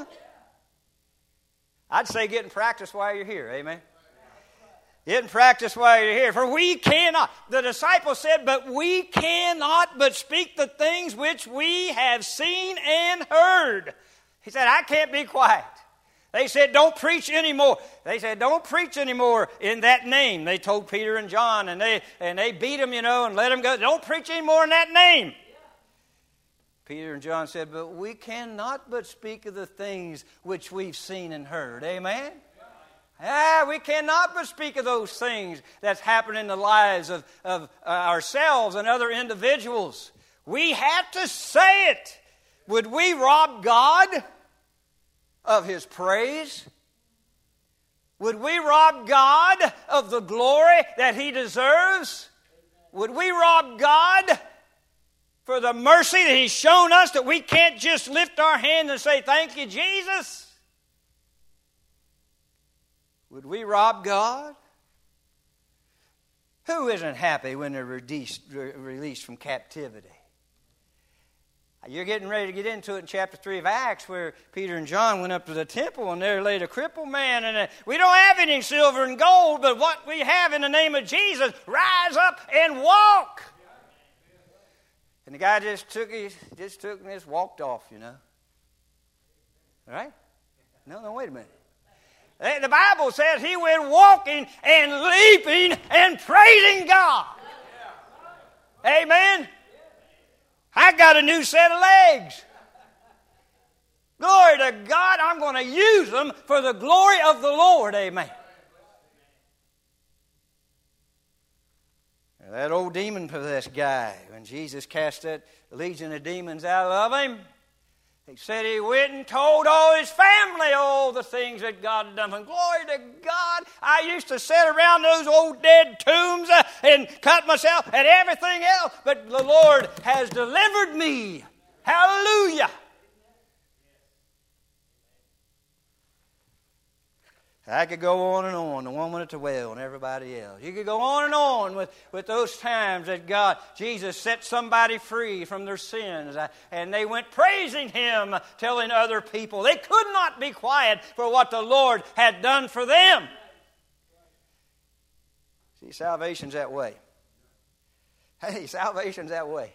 I'd say get in practice while you're here, amen. Get in practice while you're here. For we cannot, the disciples said, but we cannot but speak the things which we have seen and heard. He said, I can't be quiet. They said, don't preach anymore. They said, don't preach anymore in that name. They told Peter and John, and they beat them, and let them go. Don't preach anymore in that name. Peter and John said, but we cannot but speak of the things which we've seen and heard. Amen? We cannot but speak of those things that's happened in the lives of ourselves and other individuals. We have to say it. Would we rob God of His praise? Would we rob God of the glory that He deserves? Would we rob God for the mercy that He's shown us, that we can't just lift our hands and say, thank you, Jesus? Would we rob God? Who isn't happy when they're released from captivity? You're getting ready to get into it in chapter 3 of Acts, where Peter and John went up to the temple and there laid a crippled man. And we don't have any silver and gold, but what we have in the name of Jesus, rise up and walk. And the guy just took and just walked off, you know. All right? No, wait a minute. The Bible says he went walking and leaping and praising God. Amen? I got a new set of legs. Glory to God, I'm going to use them for the glory of the Lord. Amen. That old demon-possessed guy, when Jesus cast that legion of demons out of him, he said he went and told all his family all the things that God had done. And glory to God, I used to sit around those old dead tombs and cut myself and everything else, but the Lord has delivered me. Hallelujah. I could go on and on, the woman at the well and everybody else. You could go on and on with those times that Jesus set somebody free from their sins. And they went praising Him, telling other people. They could not be quiet for what the Lord had done for them. See, salvation's that way. Hey, salvation's that way.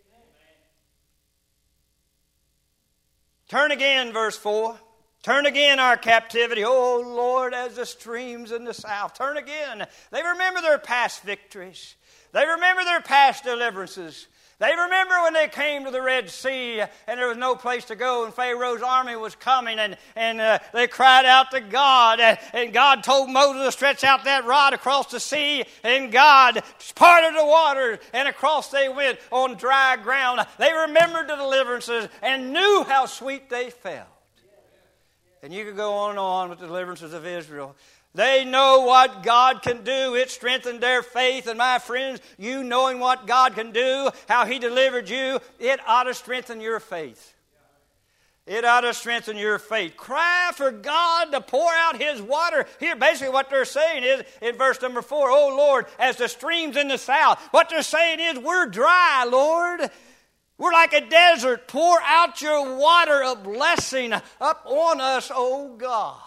Turn again, verse 4. Turn again our captivity, O Lord, as the streams in the south. Turn again. They remember their past victories. They remember their past deliverances. They remember when they came to the Red Sea and there was no place to go and Pharaoh's army was coming and they cried out to God and God told Moses to stretch out that rod across the sea and God parted the water and across they went on dry ground. They remembered the deliverances and knew how sweet they felt. And you could go on and on with the deliverances of Israel. They know what God can do. It strengthened their faith. And my friends, you knowing what God can do, how He delivered you, it ought to strengthen your faith. It ought to strengthen your faith. Cry for God to pour out His water. Here, basically what they're saying is, in verse number 4, Oh Lord, as the streams in the south. What they're saying is, we're dry, Lord. We're like a desert. Pour out your water of blessing up on us, O God.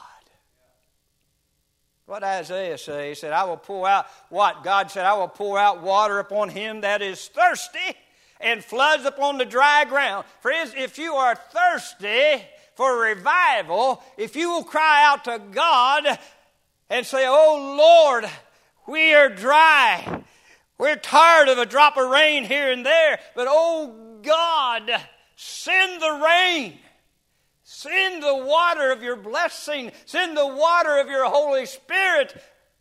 What Isaiah said, he said, I will pour out what? God said, I will pour out water upon him that is thirsty and floods upon the dry ground. Friends, if you are thirsty for revival, if you will cry out to God and say, Oh Lord, we are dry. We're tired of a drop of rain here and there, but oh God, send the rain. Send the water of your blessing. Send the water of your Holy Spirit.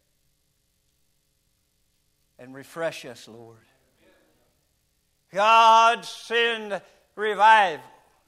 And refresh us, Lord. God, send revival.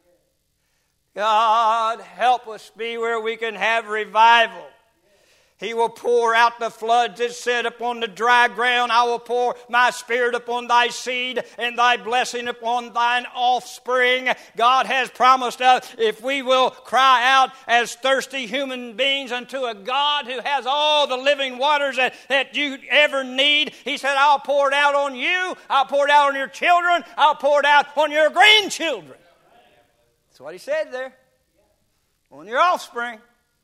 God, help us be where we can have revival. He will pour out the floods that sit upon the dry ground. I will pour my Spirit upon thy seed and thy blessing upon thine offspring. God has promised us if we will cry out as thirsty human beings unto a God who has all the living waters that you ever need. He said, I'll pour it out on you. I'll pour it out on your children. I'll pour it out on your grandchildren. That's what He said there. On your offspring.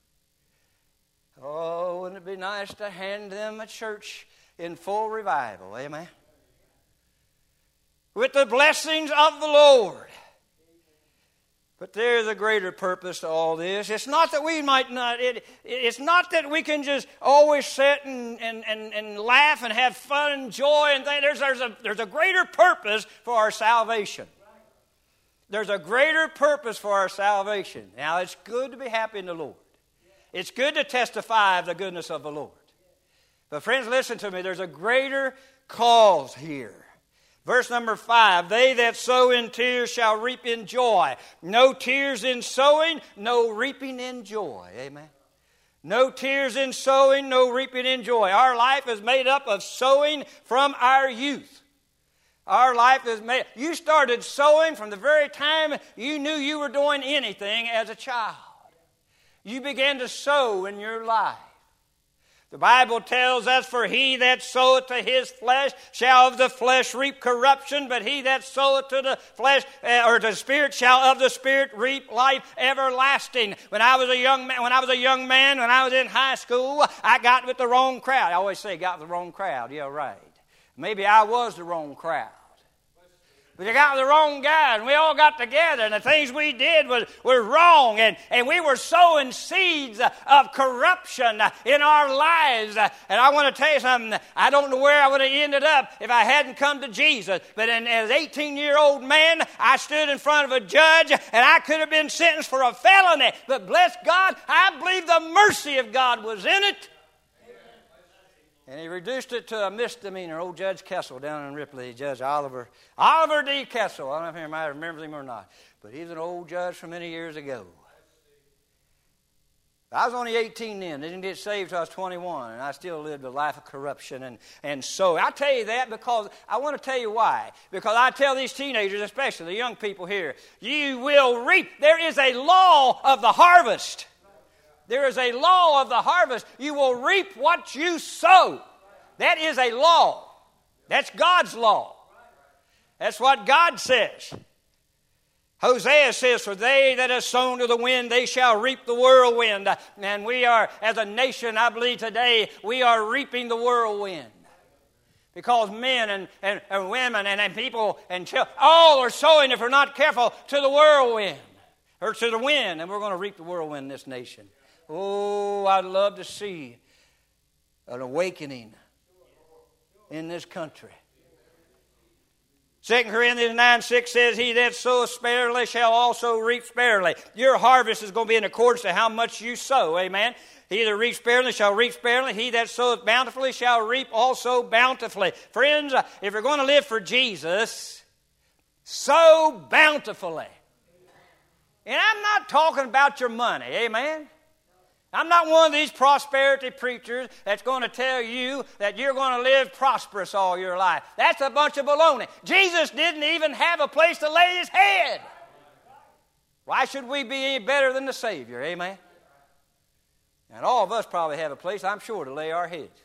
Oh, wouldn't it be nice to hand them a church in full revival, amen? With the blessings of the Lord. But there's a greater purpose to all this. It's not that we might not, it's not that we can just always sit and laugh and have fun and joy and think. There's a greater purpose for our salvation. There's a greater purpose for our salvation. Now, it's good to be happy in the Lord. It's good to testify of the goodness of the Lord. But friends, listen to me. There's a greater cause here. Verse number 5, they that sow in tears shall reap in joy. No tears in sowing, no reaping in joy. Amen. No tears in sowing, no reaping in joy. Our life is made up of sowing from our youth. Our life is made. You started sowing from the very time you knew you were doing anything as a child. You began to sow in your life. The Bible tells us, for he that soweth to his flesh shall of the flesh reap corruption, but he that soweth to the flesh or to the Spirit shall of the Spirit reap life everlasting. When I was a young man, when I was in high school, I got with the wrong crowd. I always say got with the wrong crowd. Yeah, right. Maybe I was the wrong crowd. But you got the wrong guy, and we all got together, and the things we did were wrong, and we were sowing seeds of corruption in our lives. And I want to tell you something. I don't know where I would have ended up if I hadn't come to Jesus. But as an 18-year-old man, I stood in front of a judge, and I could have been sentenced for a felony. But bless God, I believe the mercy of God was in it. And he reduced it to a misdemeanor. Old Judge Kessel down in Ripley, Judge Oliver D. Kessel. I don't know if anybody remembers him or not. But he was an old judge from many years ago. I was only 18 then. I didn't get saved until I was 21. And I still lived a life of corruption. And so I tell you that because I want to tell you why. Because I tell these teenagers, especially the young people here, you will reap. There is a law of the harvest. There is a law of the harvest. You will reap what you sow. That is a law. That's God's law. That's what God says. Hosea says, for they that have sown to the wind, they shall reap the whirlwind. And we are, as a nation, I believe today, we are reaping the whirlwind. Because men and women and people and children, all are sowing, if we're not careful, to the whirlwind. Or to the wind. And we're going to reap the whirlwind in this nation. Oh, I'd love to see an awakening in this country. 2 Corinthians 9:6 says, he that soweth sparingly shall also reap sparingly. Your harvest is going to be in accordance to how much you sow. Amen. He that reaps sparingly shall reap sparingly. He that soweth bountifully shall reap also bountifully. Friends, if you're going to live for Jesus, sow bountifully. And I'm not talking about your money. Amen. I'm not one of these prosperity preachers that's going to tell you that you're going to live prosperous all your life. That's a bunch of baloney. Jesus didn't even have a place to lay his head. Why should we be any better than the Savior? Amen? And all of us probably have a place, I'm sure, to lay our heads.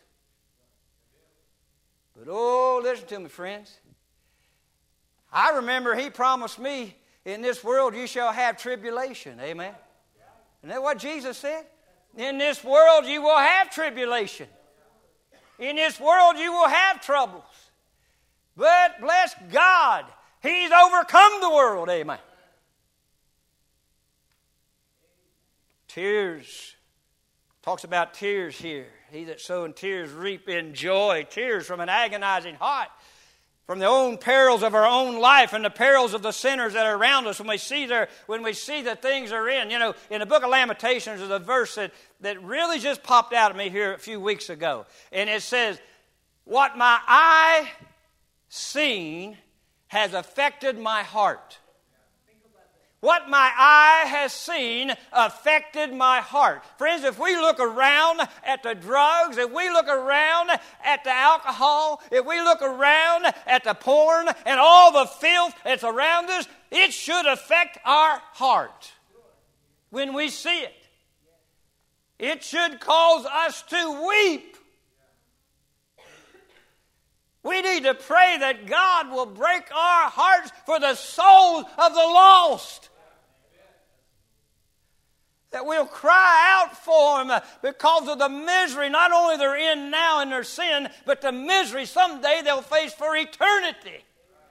But oh, listen to me, friends. I remember he promised me, in this world you shall have tribulation. Amen? Isn't that what Jesus said? In this world you will have tribulation. In this world you will have troubles. But bless God, he's overcome the world. Amen. Tears. Talks about tears here. He that sow in tears reap in joy. Tears from an agonizing heart. From the own perils of our own life and the perils of the sinners that are around us when we see the things are in. You know, in the book of Lamentations there's a verse that really just popped out at me here a few weeks ago. And it says, what my eye seen has affected my heart. What my eye has seen affected my heart. Friends, if we look around at the drugs, if we look around at the alcohol, if we look around at the porn and all the filth that's around us, it should affect our heart when we see it. It should cause us to weep. We need to pray that God will break our hearts for the souls of the lost. That we'll cry out for them because of the misery not only they're in now in their sin, but the misery someday they'll face for eternity.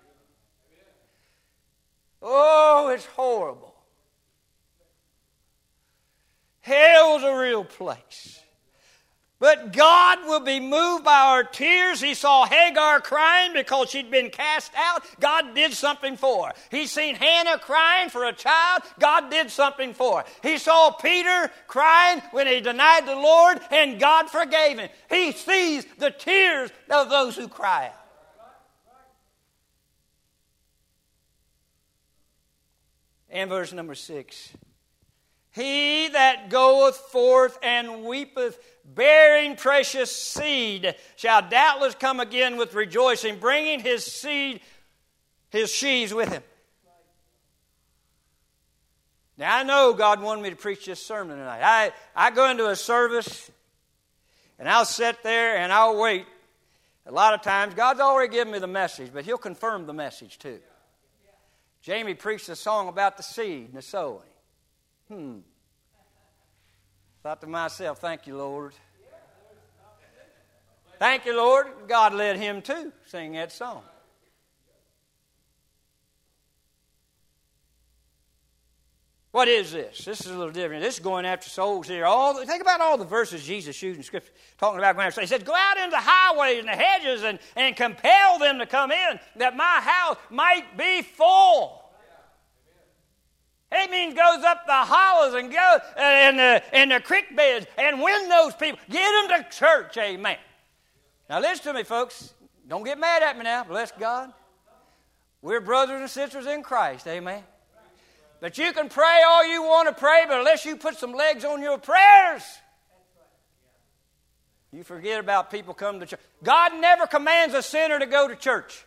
Oh, it's horrible. Hell's a real place. But God will be moved by our tears. He saw Hagar crying because she'd been cast out. God did something for her. He seen Hannah crying for a child. God did something for her. He saw Peter crying when he denied the Lord, and God forgave him. He sees the tears of those who cry out. And verse number 6. He that goeth forth and weepeth, bearing precious seed, shall doubtless come again with rejoicing, bringing his seed, his sheaves with him. Now, I know God wanted me to preach this sermon tonight. I go into a service, and I'll sit there, and I'll wait. A lot of times, God's already given me the message, but He'll confirm the message too. Jamie preached a song about the seed and the sowing. Thought to myself, thank you, Lord. Thank you, Lord. God led him too sing that song. What is this? This is a little different. This is going after souls here. Think about all the verses Jesus used in Scripture talking about going after. He said, go out into the highways and the hedges and compel them to come in, that my house might be full. It means goes up the hollows and go in the creek beds and win those people. Get them to church, amen. Now listen to me, folks. Don't get mad at me now, bless God. We're brothers and sisters in Christ, amen. But you can pray all you want to pray, but unless you put some legs on your prayers, you forget about people coming to church. God never commands a sinner to go to church.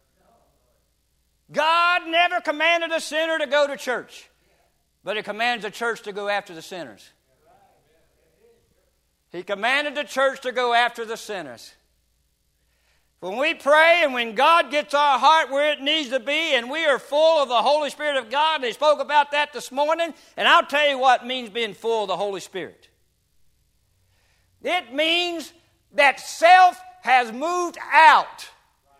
God never commanded a sinner to go to church. But He commands the church to go after the sinners. He commanded the church to go after the sinners. When we pray and when God gets our heart where it needs to be and we are full of the Holy Spirit of God, and they spoke about that this morning, and I'll tell you what it means being full of the Holy Spirit. It means that self has moved out.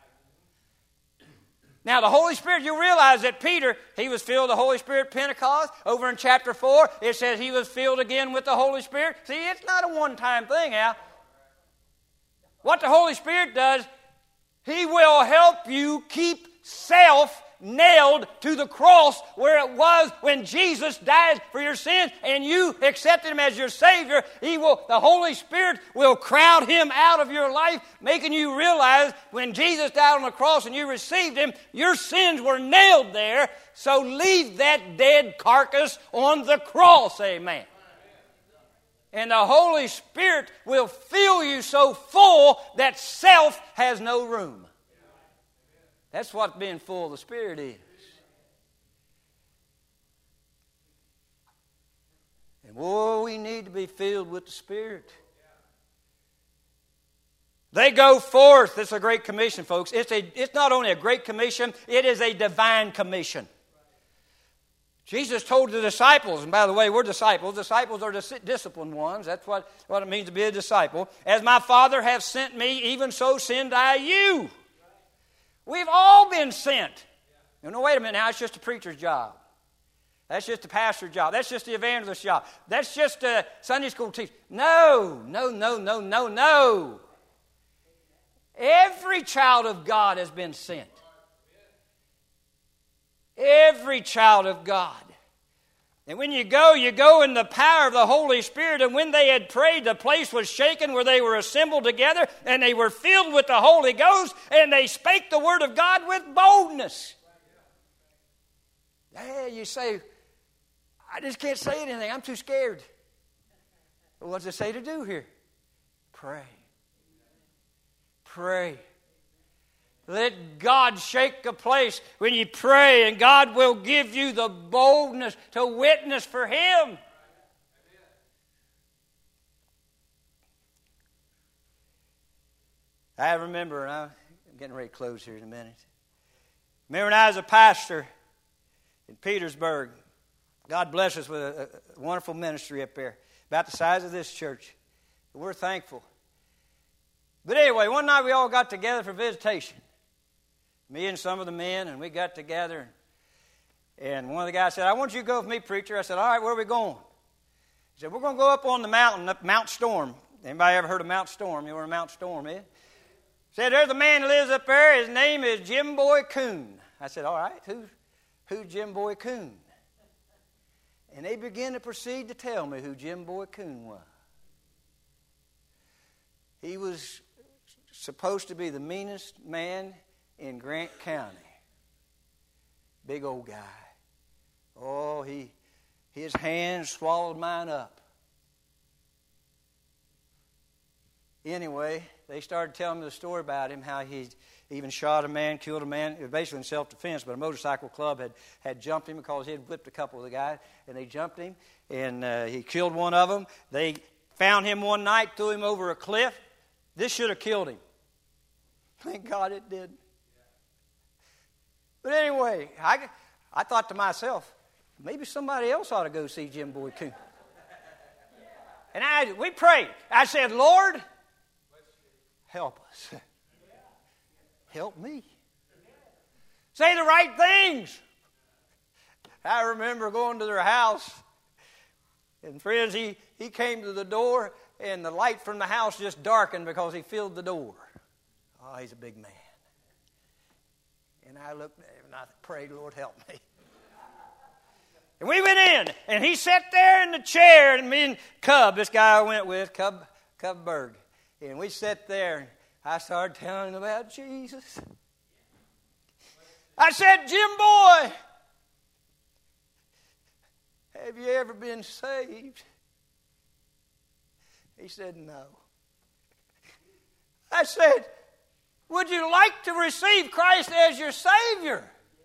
Now, the Holy Spirit, you realize that Peter, he was filled with the Holy Spirit at Pentecost. Over in chapter 4, it says he was filled again with the Holy Spirit. See, it's not a one-time thing, Al. What the Holy Spirit does, He will help you keep self nailed to the cross where it was when Jesus died for your sins and you accepted Him as your Savior. The Holy Spirit will crowd Him out of your life, making you realize when Jesus died on the cross and you received Him, your sins were nailed there. So leave that dead carcass on the cross, amen. And the Holy Spirit will fill you so full that self has no room. That's what being full of the Spirit is. And we need to be filled with the Spirit. They go forth. It's a great commission, folks. It's not only a great commission, it is a divine commission. Jesus told the disciples, and by the way, we're disciples. Disciples are the disciplined ones. That's what it means to be a disciple. As my Father hath sent me, even so send I you. We've all been sent. No, wait a minute now. It's just a preacher's job. That's just a pastor's job. That's just the evangelist's job. That's just a Sunday school teacher. No. Every child of God has been sent. Every child of God. And when you go in the power of the Holy Spirit. And when they had prayed, the place was shaken where they were assembled together. And they were filled with the Holy Ghost. And they spake the word of God with boldness. Yeah, you say, I just can't say anything. I'm too scared. Well, what's it say to do here? Pray. Pray. Let God shake a place when you pray, and God will give you the boldness to witness for Him. I remember, and I'm getting ready to close here in a minute. Remember when I was a pastor in Petersburg. God bless us with a wonderful ministry up there, about the size of this church. We're thankful. But anyway, one night we all got together for visitation. Me and some of the men, and we got together. And one of the guys said, I want you to go with me, preacher. I said, all right, where are we going? He said, we're going to go up on the mountain, up Mount Storm. Anybody ever heard of Mount Storm? You know where Mount Storm is? Said, there's a man who lives up there. His name is Jim Boy Coon. I said, all right, who's Jim Boy Coon? And they began to proceed to tell me who Jim Boy Coon was. He was supposed to be the meanest man in Grant County. Big old guy. Oh, his hands swallowed mine up. Anyway, they started telling me the story about him, how he even shot a man, killed a man. It was basically in self-defense, but a motorcycle club had jumped him because he had whipped a couple of the guys, and they jumped him, and he killed one of them. They found him one night, threw him over a cliff. This should have killed him. Thank God it didn't. But anyway, I thought to myself, maybe somebody else ought to go see Jim Boy Coon. And we prayed. I said, Lord, help us. Help me. Say the right things. I remember going to their house, and friends, he came to the door, and the light from the house just darkened because he filled the door. Oh, he's a big man. And I looked at him and I prayed, Lord, help me. And we went in, and he sat there in the chair, and me and Cub, this guy I went with, Cub Berg, and we sat there, and I started telling him about Jesus. I said, Jim Boy, have you ever been saved? He said, no. I said, would you like to receive Christ as your Savior?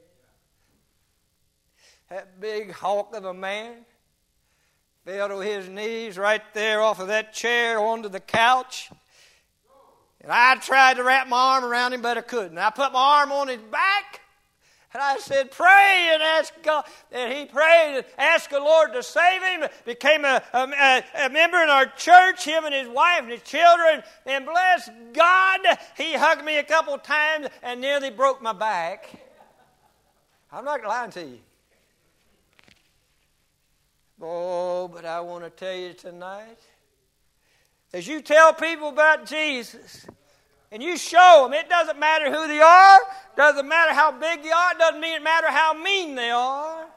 That big hawk of a man fell to his knees right there off of that chair onto the couch. And I tried to wrap my arm around him, but I couldn't. I put my arm on his back, and I said, pray and ask God. And he prayed and asked the Lord to save him. Became a member in our church, him and his wife and his children. And bless God, he hugged me a couple times and nearly broke my back. I'm not lying to you. Oh, but I want to tell you tonight, as you tell people about Jesus, and you show them, it doesn't matter who they are, doesn't matter how big they are, doesn't matter how mean they are.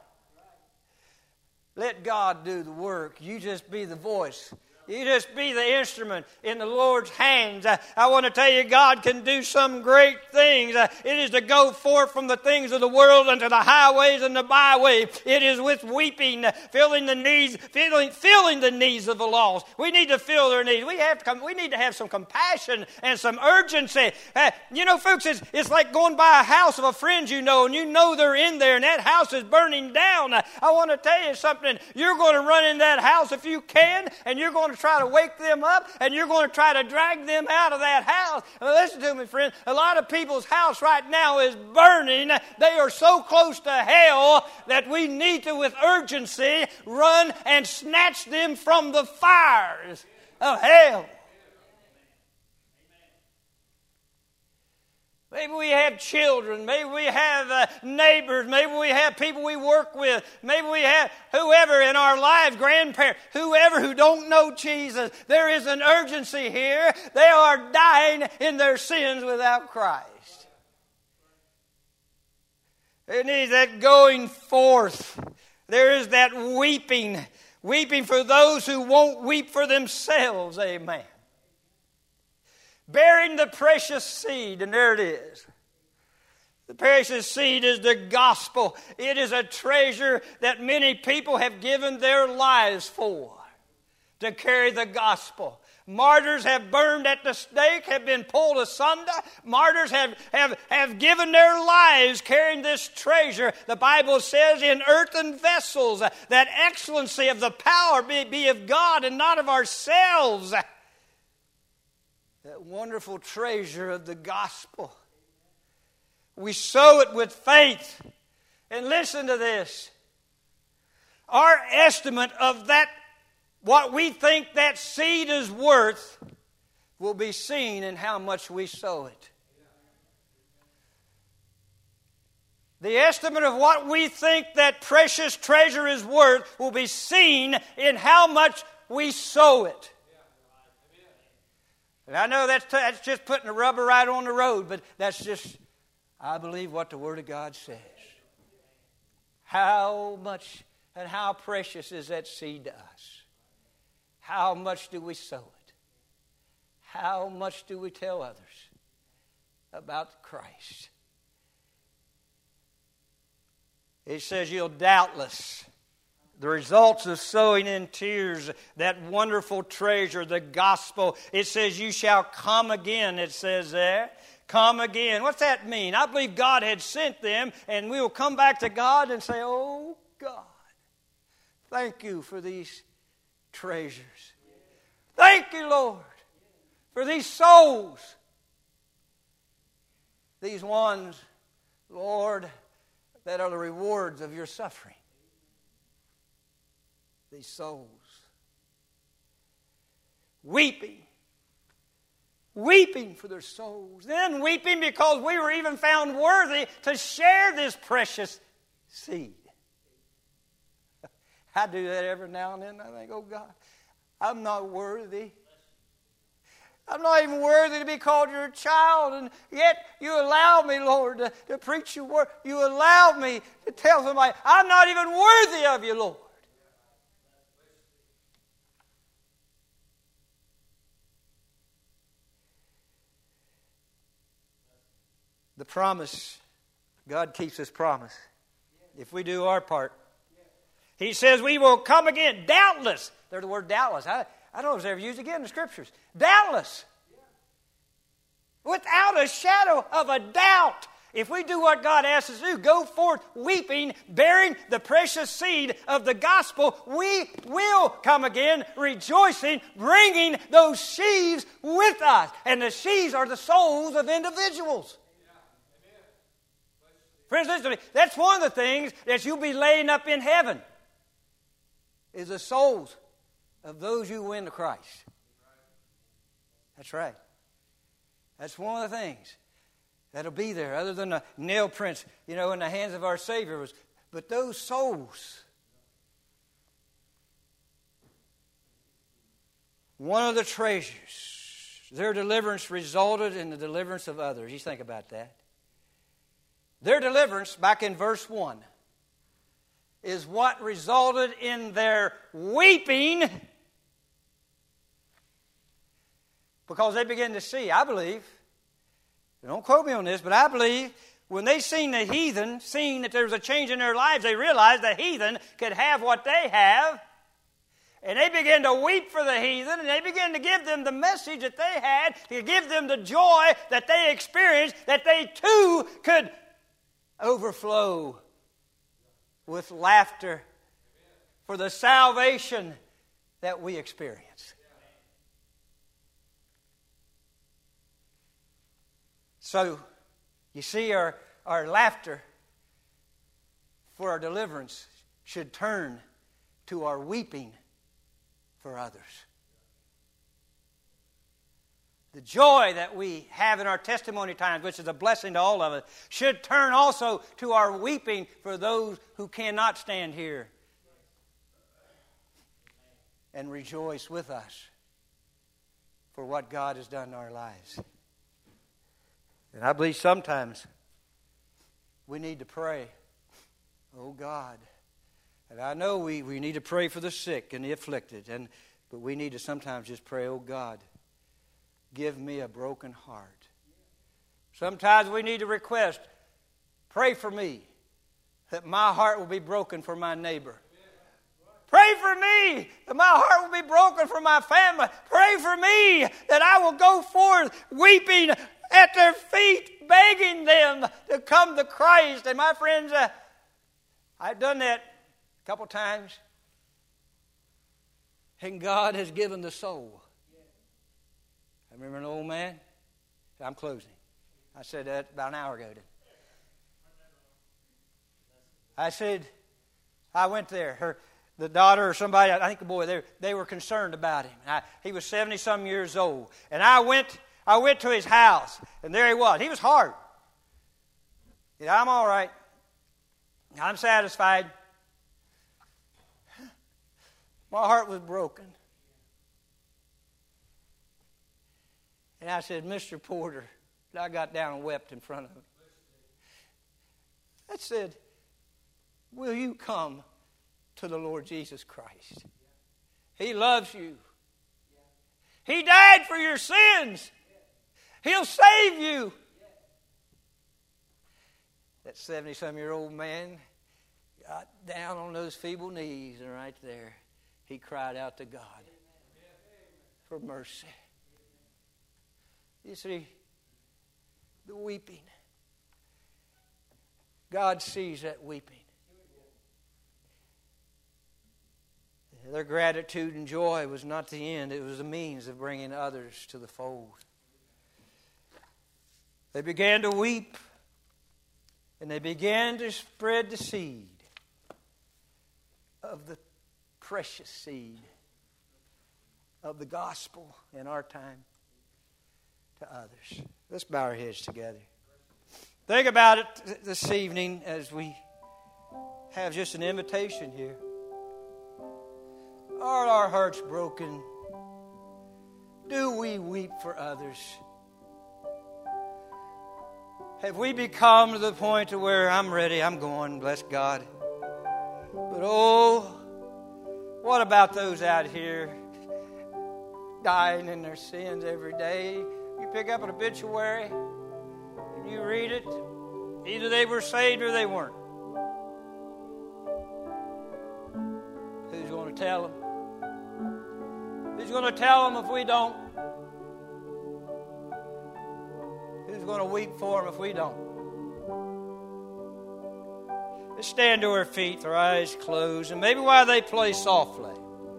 Let God do the work. You just be the voice. You just be the instrument in the Lord's hands. I want to tell you, God can do some great things. It is to go forth from the things of the world unto the highways and the byways. It is with weeping, filling the needs of the lost. We need to fill their needs. We need to have some compassion and some urgency. You know, folks, it's like going by a house of a friend you know, and you know they're in there, and that house is burning down. I want to tell you something. You're going to run in that house if you can, and you're going to try to wake them up, and you're going to try to drag them out of that house. Now, listen to me, friend. A lot of people's house right now is burning. They are so close to hell that we need to, with urgency, run and snatch them from the fires of hell. Maybe we have children. Maybe we have neighbors. Maybe we have people we work with. Maybe we have whoever in our lives, grandparents, whoever who don't know Jesus. There is an urgency here. They are dying in their sins without Christ. There needs that going forth. There is that weeping for those who won't weep for themselves. Amen. Bearing the precious seed, and there it is. The precious seed is the gospel. It is a treasure that many people have given their lives for, to carry the gospel. Martyrs have burned at the stake, have been pulled asunder. Martyrs have given their lives carrying this treasure. The Bible says in earthen vessels, that excellency of the power be of God and not of ourselves. That wonderful treasure of the gospel. We sow it with faith. And listen to this. Our estimate of that, what we think that seed is worth, will be seen in how much we sow it. The estimate of what we think that precious treasure is worth will be seen in how much we sow it. And I know that's just putting the rubber right on the road, but that's just, I believe, what the Word of God says. How much and how precious is that seed to us? How much do we sow it? How much do we tell others about Christ? It says you'll doubtless, the results of sowing in tears, that wonderful treasure, the gospel. It says you shall come again, it says there. Come again. What's that mean? I believe God had sent them, and we will come back to God and say, oh, God, thank you for these treasures. Thank you, Lord, for these souls. These ones, Lord, that are the rewards of your suffering. These souls. Weeping for their souls. Then weeping because we were even found worthy to share this precious seed. I do that every now and then. I think, oh God, I'm not worthy. I'm not even worthy to be called your child, and yet you allow me, Lord, to preach your word. You allow me to tell somebody, I'm not even worthy of you, Lord. The promise, God keeps His promise. If we do our part. He says we will come again, doubtless. There's the word doubtless. I don't know if it's ever used again in the Scriptures. Doubtless. Without a shadow of a doubt. If we do what God asks us to do, go forth weeping, bearing the precious seed of the gospel, we will come again rejoicing, bringing those sheaves with us. And the sheaves are the souls of individuals. Friends, listen to me. That's one of the things that you'll be laying up in heaven, is the souls of those you win to Christ. That's right. That's one of the things that'll be there, other than the nail prints, in the hands of our Savior. But those souls, one of the treasures, their deliverance resulted in the deliverance of others. You think about that. Their deliverance, back in verse 1, is what resulted in their weeping, because they began to see, I believe, don't quote me on this, but I believe when they seen the heathen, seeing that there was a change in their lives, they realized the heathen could have what they have. And they began to weep for the heathen, and they began to give them the message that they had, to give them the joy that they experienced, that they too could overflow with laughter for the salvation that we experience. So, you see, our laughter for our deliverance should turn to our weeping for others. The joy that we have in our testimony times, which is a blessing to all of us, should turn also to our weeping for those who cannot stand here and rejoice with us for what God has done in our lives. And I believe sometimes we need to pray, oh God. And I know we need to pray for the sick and the afflicted, but we need to sometimes just pray, oh God, give me a broken heart. Sometimes we need to request, pray for me, that my heart will be broken for my neighbor. Pray for me that my heart will be broken for my family. Pray for me that I will go forth weeping at their feet, begging them to come to Christ. And my friends, I've done that a couple times. And God has given the soul. I remember an old man. I'm closing. I said that about an hour ago. I said, I went there. The daughter or somebody, I think the boy, they were concerned about him. He was 70-some years old. And I went to his house, and there he was. He was hard. Yeah, I'm all right. I'm satisfied. My heart was broken. And I said, Mr. Porter, and I got down and wept in front of him. I said, will you come to the Lord Jesus Christ? He loves you. He died for your sins. He'll save you. That 70-some-year-old man got down on those feeble knees, and right there, he cried out to God for mercy. You see, the weeping. God sees that weeping. Their gratitude and joy was not the end. It was the means of bringing others to the fold. They began to weep, and they began to spread the seed of the precious seed of the gospel in our time to others. Let's bow our heads together. Think about it this evening as we have just an invitation here. Are our hearts broken? Do we weep for others? Have we become to the point to where I'm ready, I'm going, bless God. But oh, what about those out here dying in their sins every day? You pick up an obituary and you read it. Either they were saved or they weren't. Who's going to tell them? Who's going to tell them if we don't? Who's going to weep for them if we don't? Let's stand to our feet, our eyes closed, and maybe while they play softly,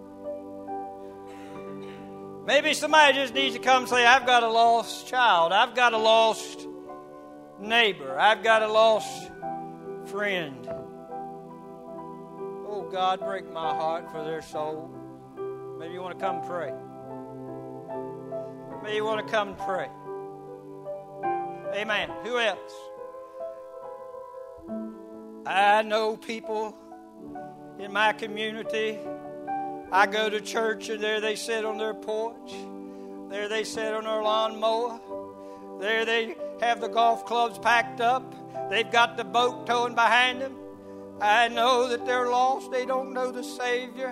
maybe somebody just needs to come and say, I've got a lost child, I've got a lost neighbor, I've got a lost friend. Oh God, break my heart for their soul. Maybe you want to come and pray. Maybe you want to come and pray. Amen. Who else? I know people in my community. I go to church and there they sit on their porch. There they sit on their lawnmower. There they have the golf clubs packed up. They've got the boat towing behind them. I know that they're lost. They don't know the Savior.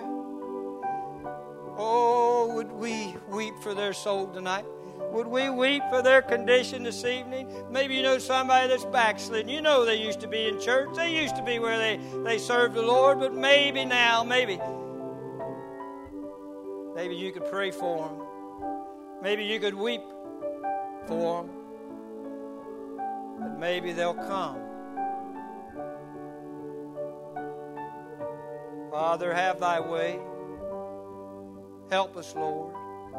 Oh, would we weep for their soul tonight? Would we weep for their condition this evening? Maybe you know somebody that's backslidden. You know they used to be in church. They used to be where they served the Lord. But maybe now, maybe you could pray for them. Maybe you could weep for them. But maybe they'll come. Father, have thy way. Help us, Lord.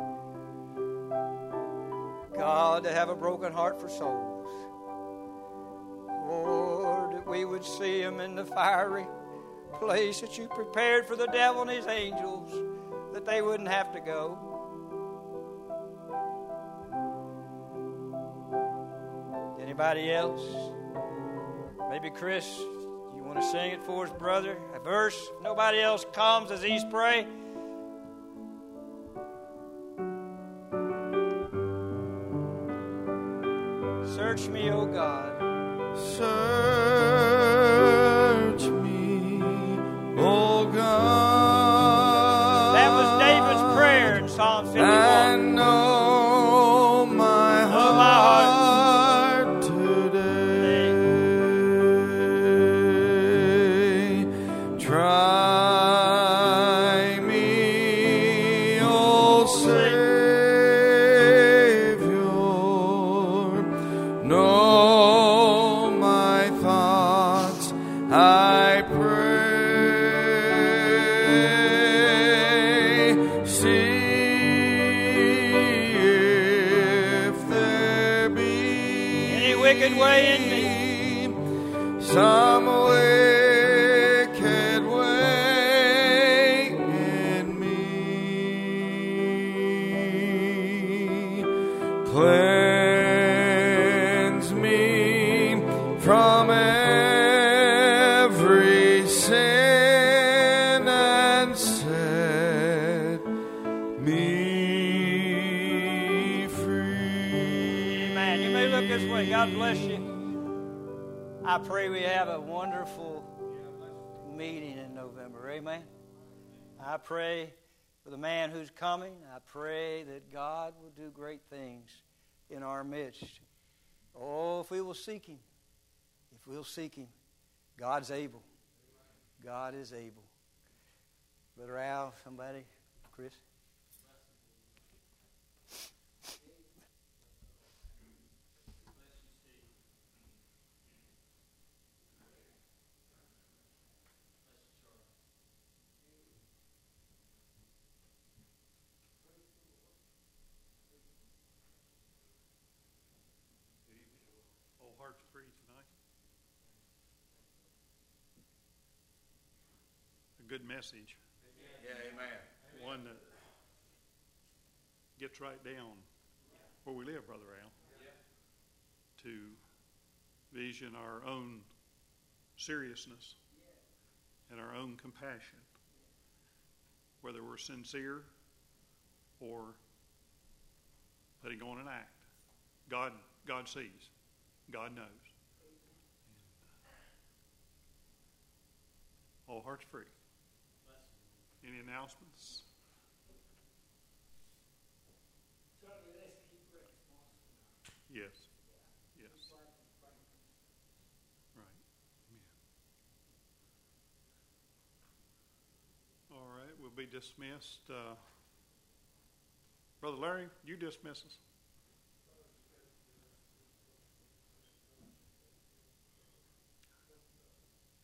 God, to have a broken heart for souls. Lord, that we would see them in the fiery place that you prepared for the devil and his angels, that they wouldn't have to go. Anybody else? Maybe Chris, you want to sing it for us, brother? A verse. If nobody else comes as he's pray. Search me, O God. Search me, O God. That was David's prayer in Psalm 51. And know my heart today. Try me, O Savior. Know my thoughts, I pray. See if there be Any wicked way in me, some wicked way in me. Cleanse me from every sin and set me free. this way. God bless you. I pray we have a wonderful meeting in November. Amen. I pray for the man who's coming. I pray that God will do great things in our midst. Oh, if we will seek Him. If we'll seek Him. God's able. God is able. Brother Al, somebody? Chris? Whole heart's free tonight. A good message. Yeah, amen. One that gets right down where we live, Brother Al. To vision our own seriousness and our own compassion, whether we're sincere or letting go on an act. God sees. God knows. All hearts free. Any announcements? Charlie, let's keep Rick responsible. Yes. Yes. Right. Yeah. All right, we'll be dismissed. Brother Larry, you dismiss us.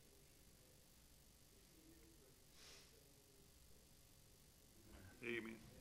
Amen.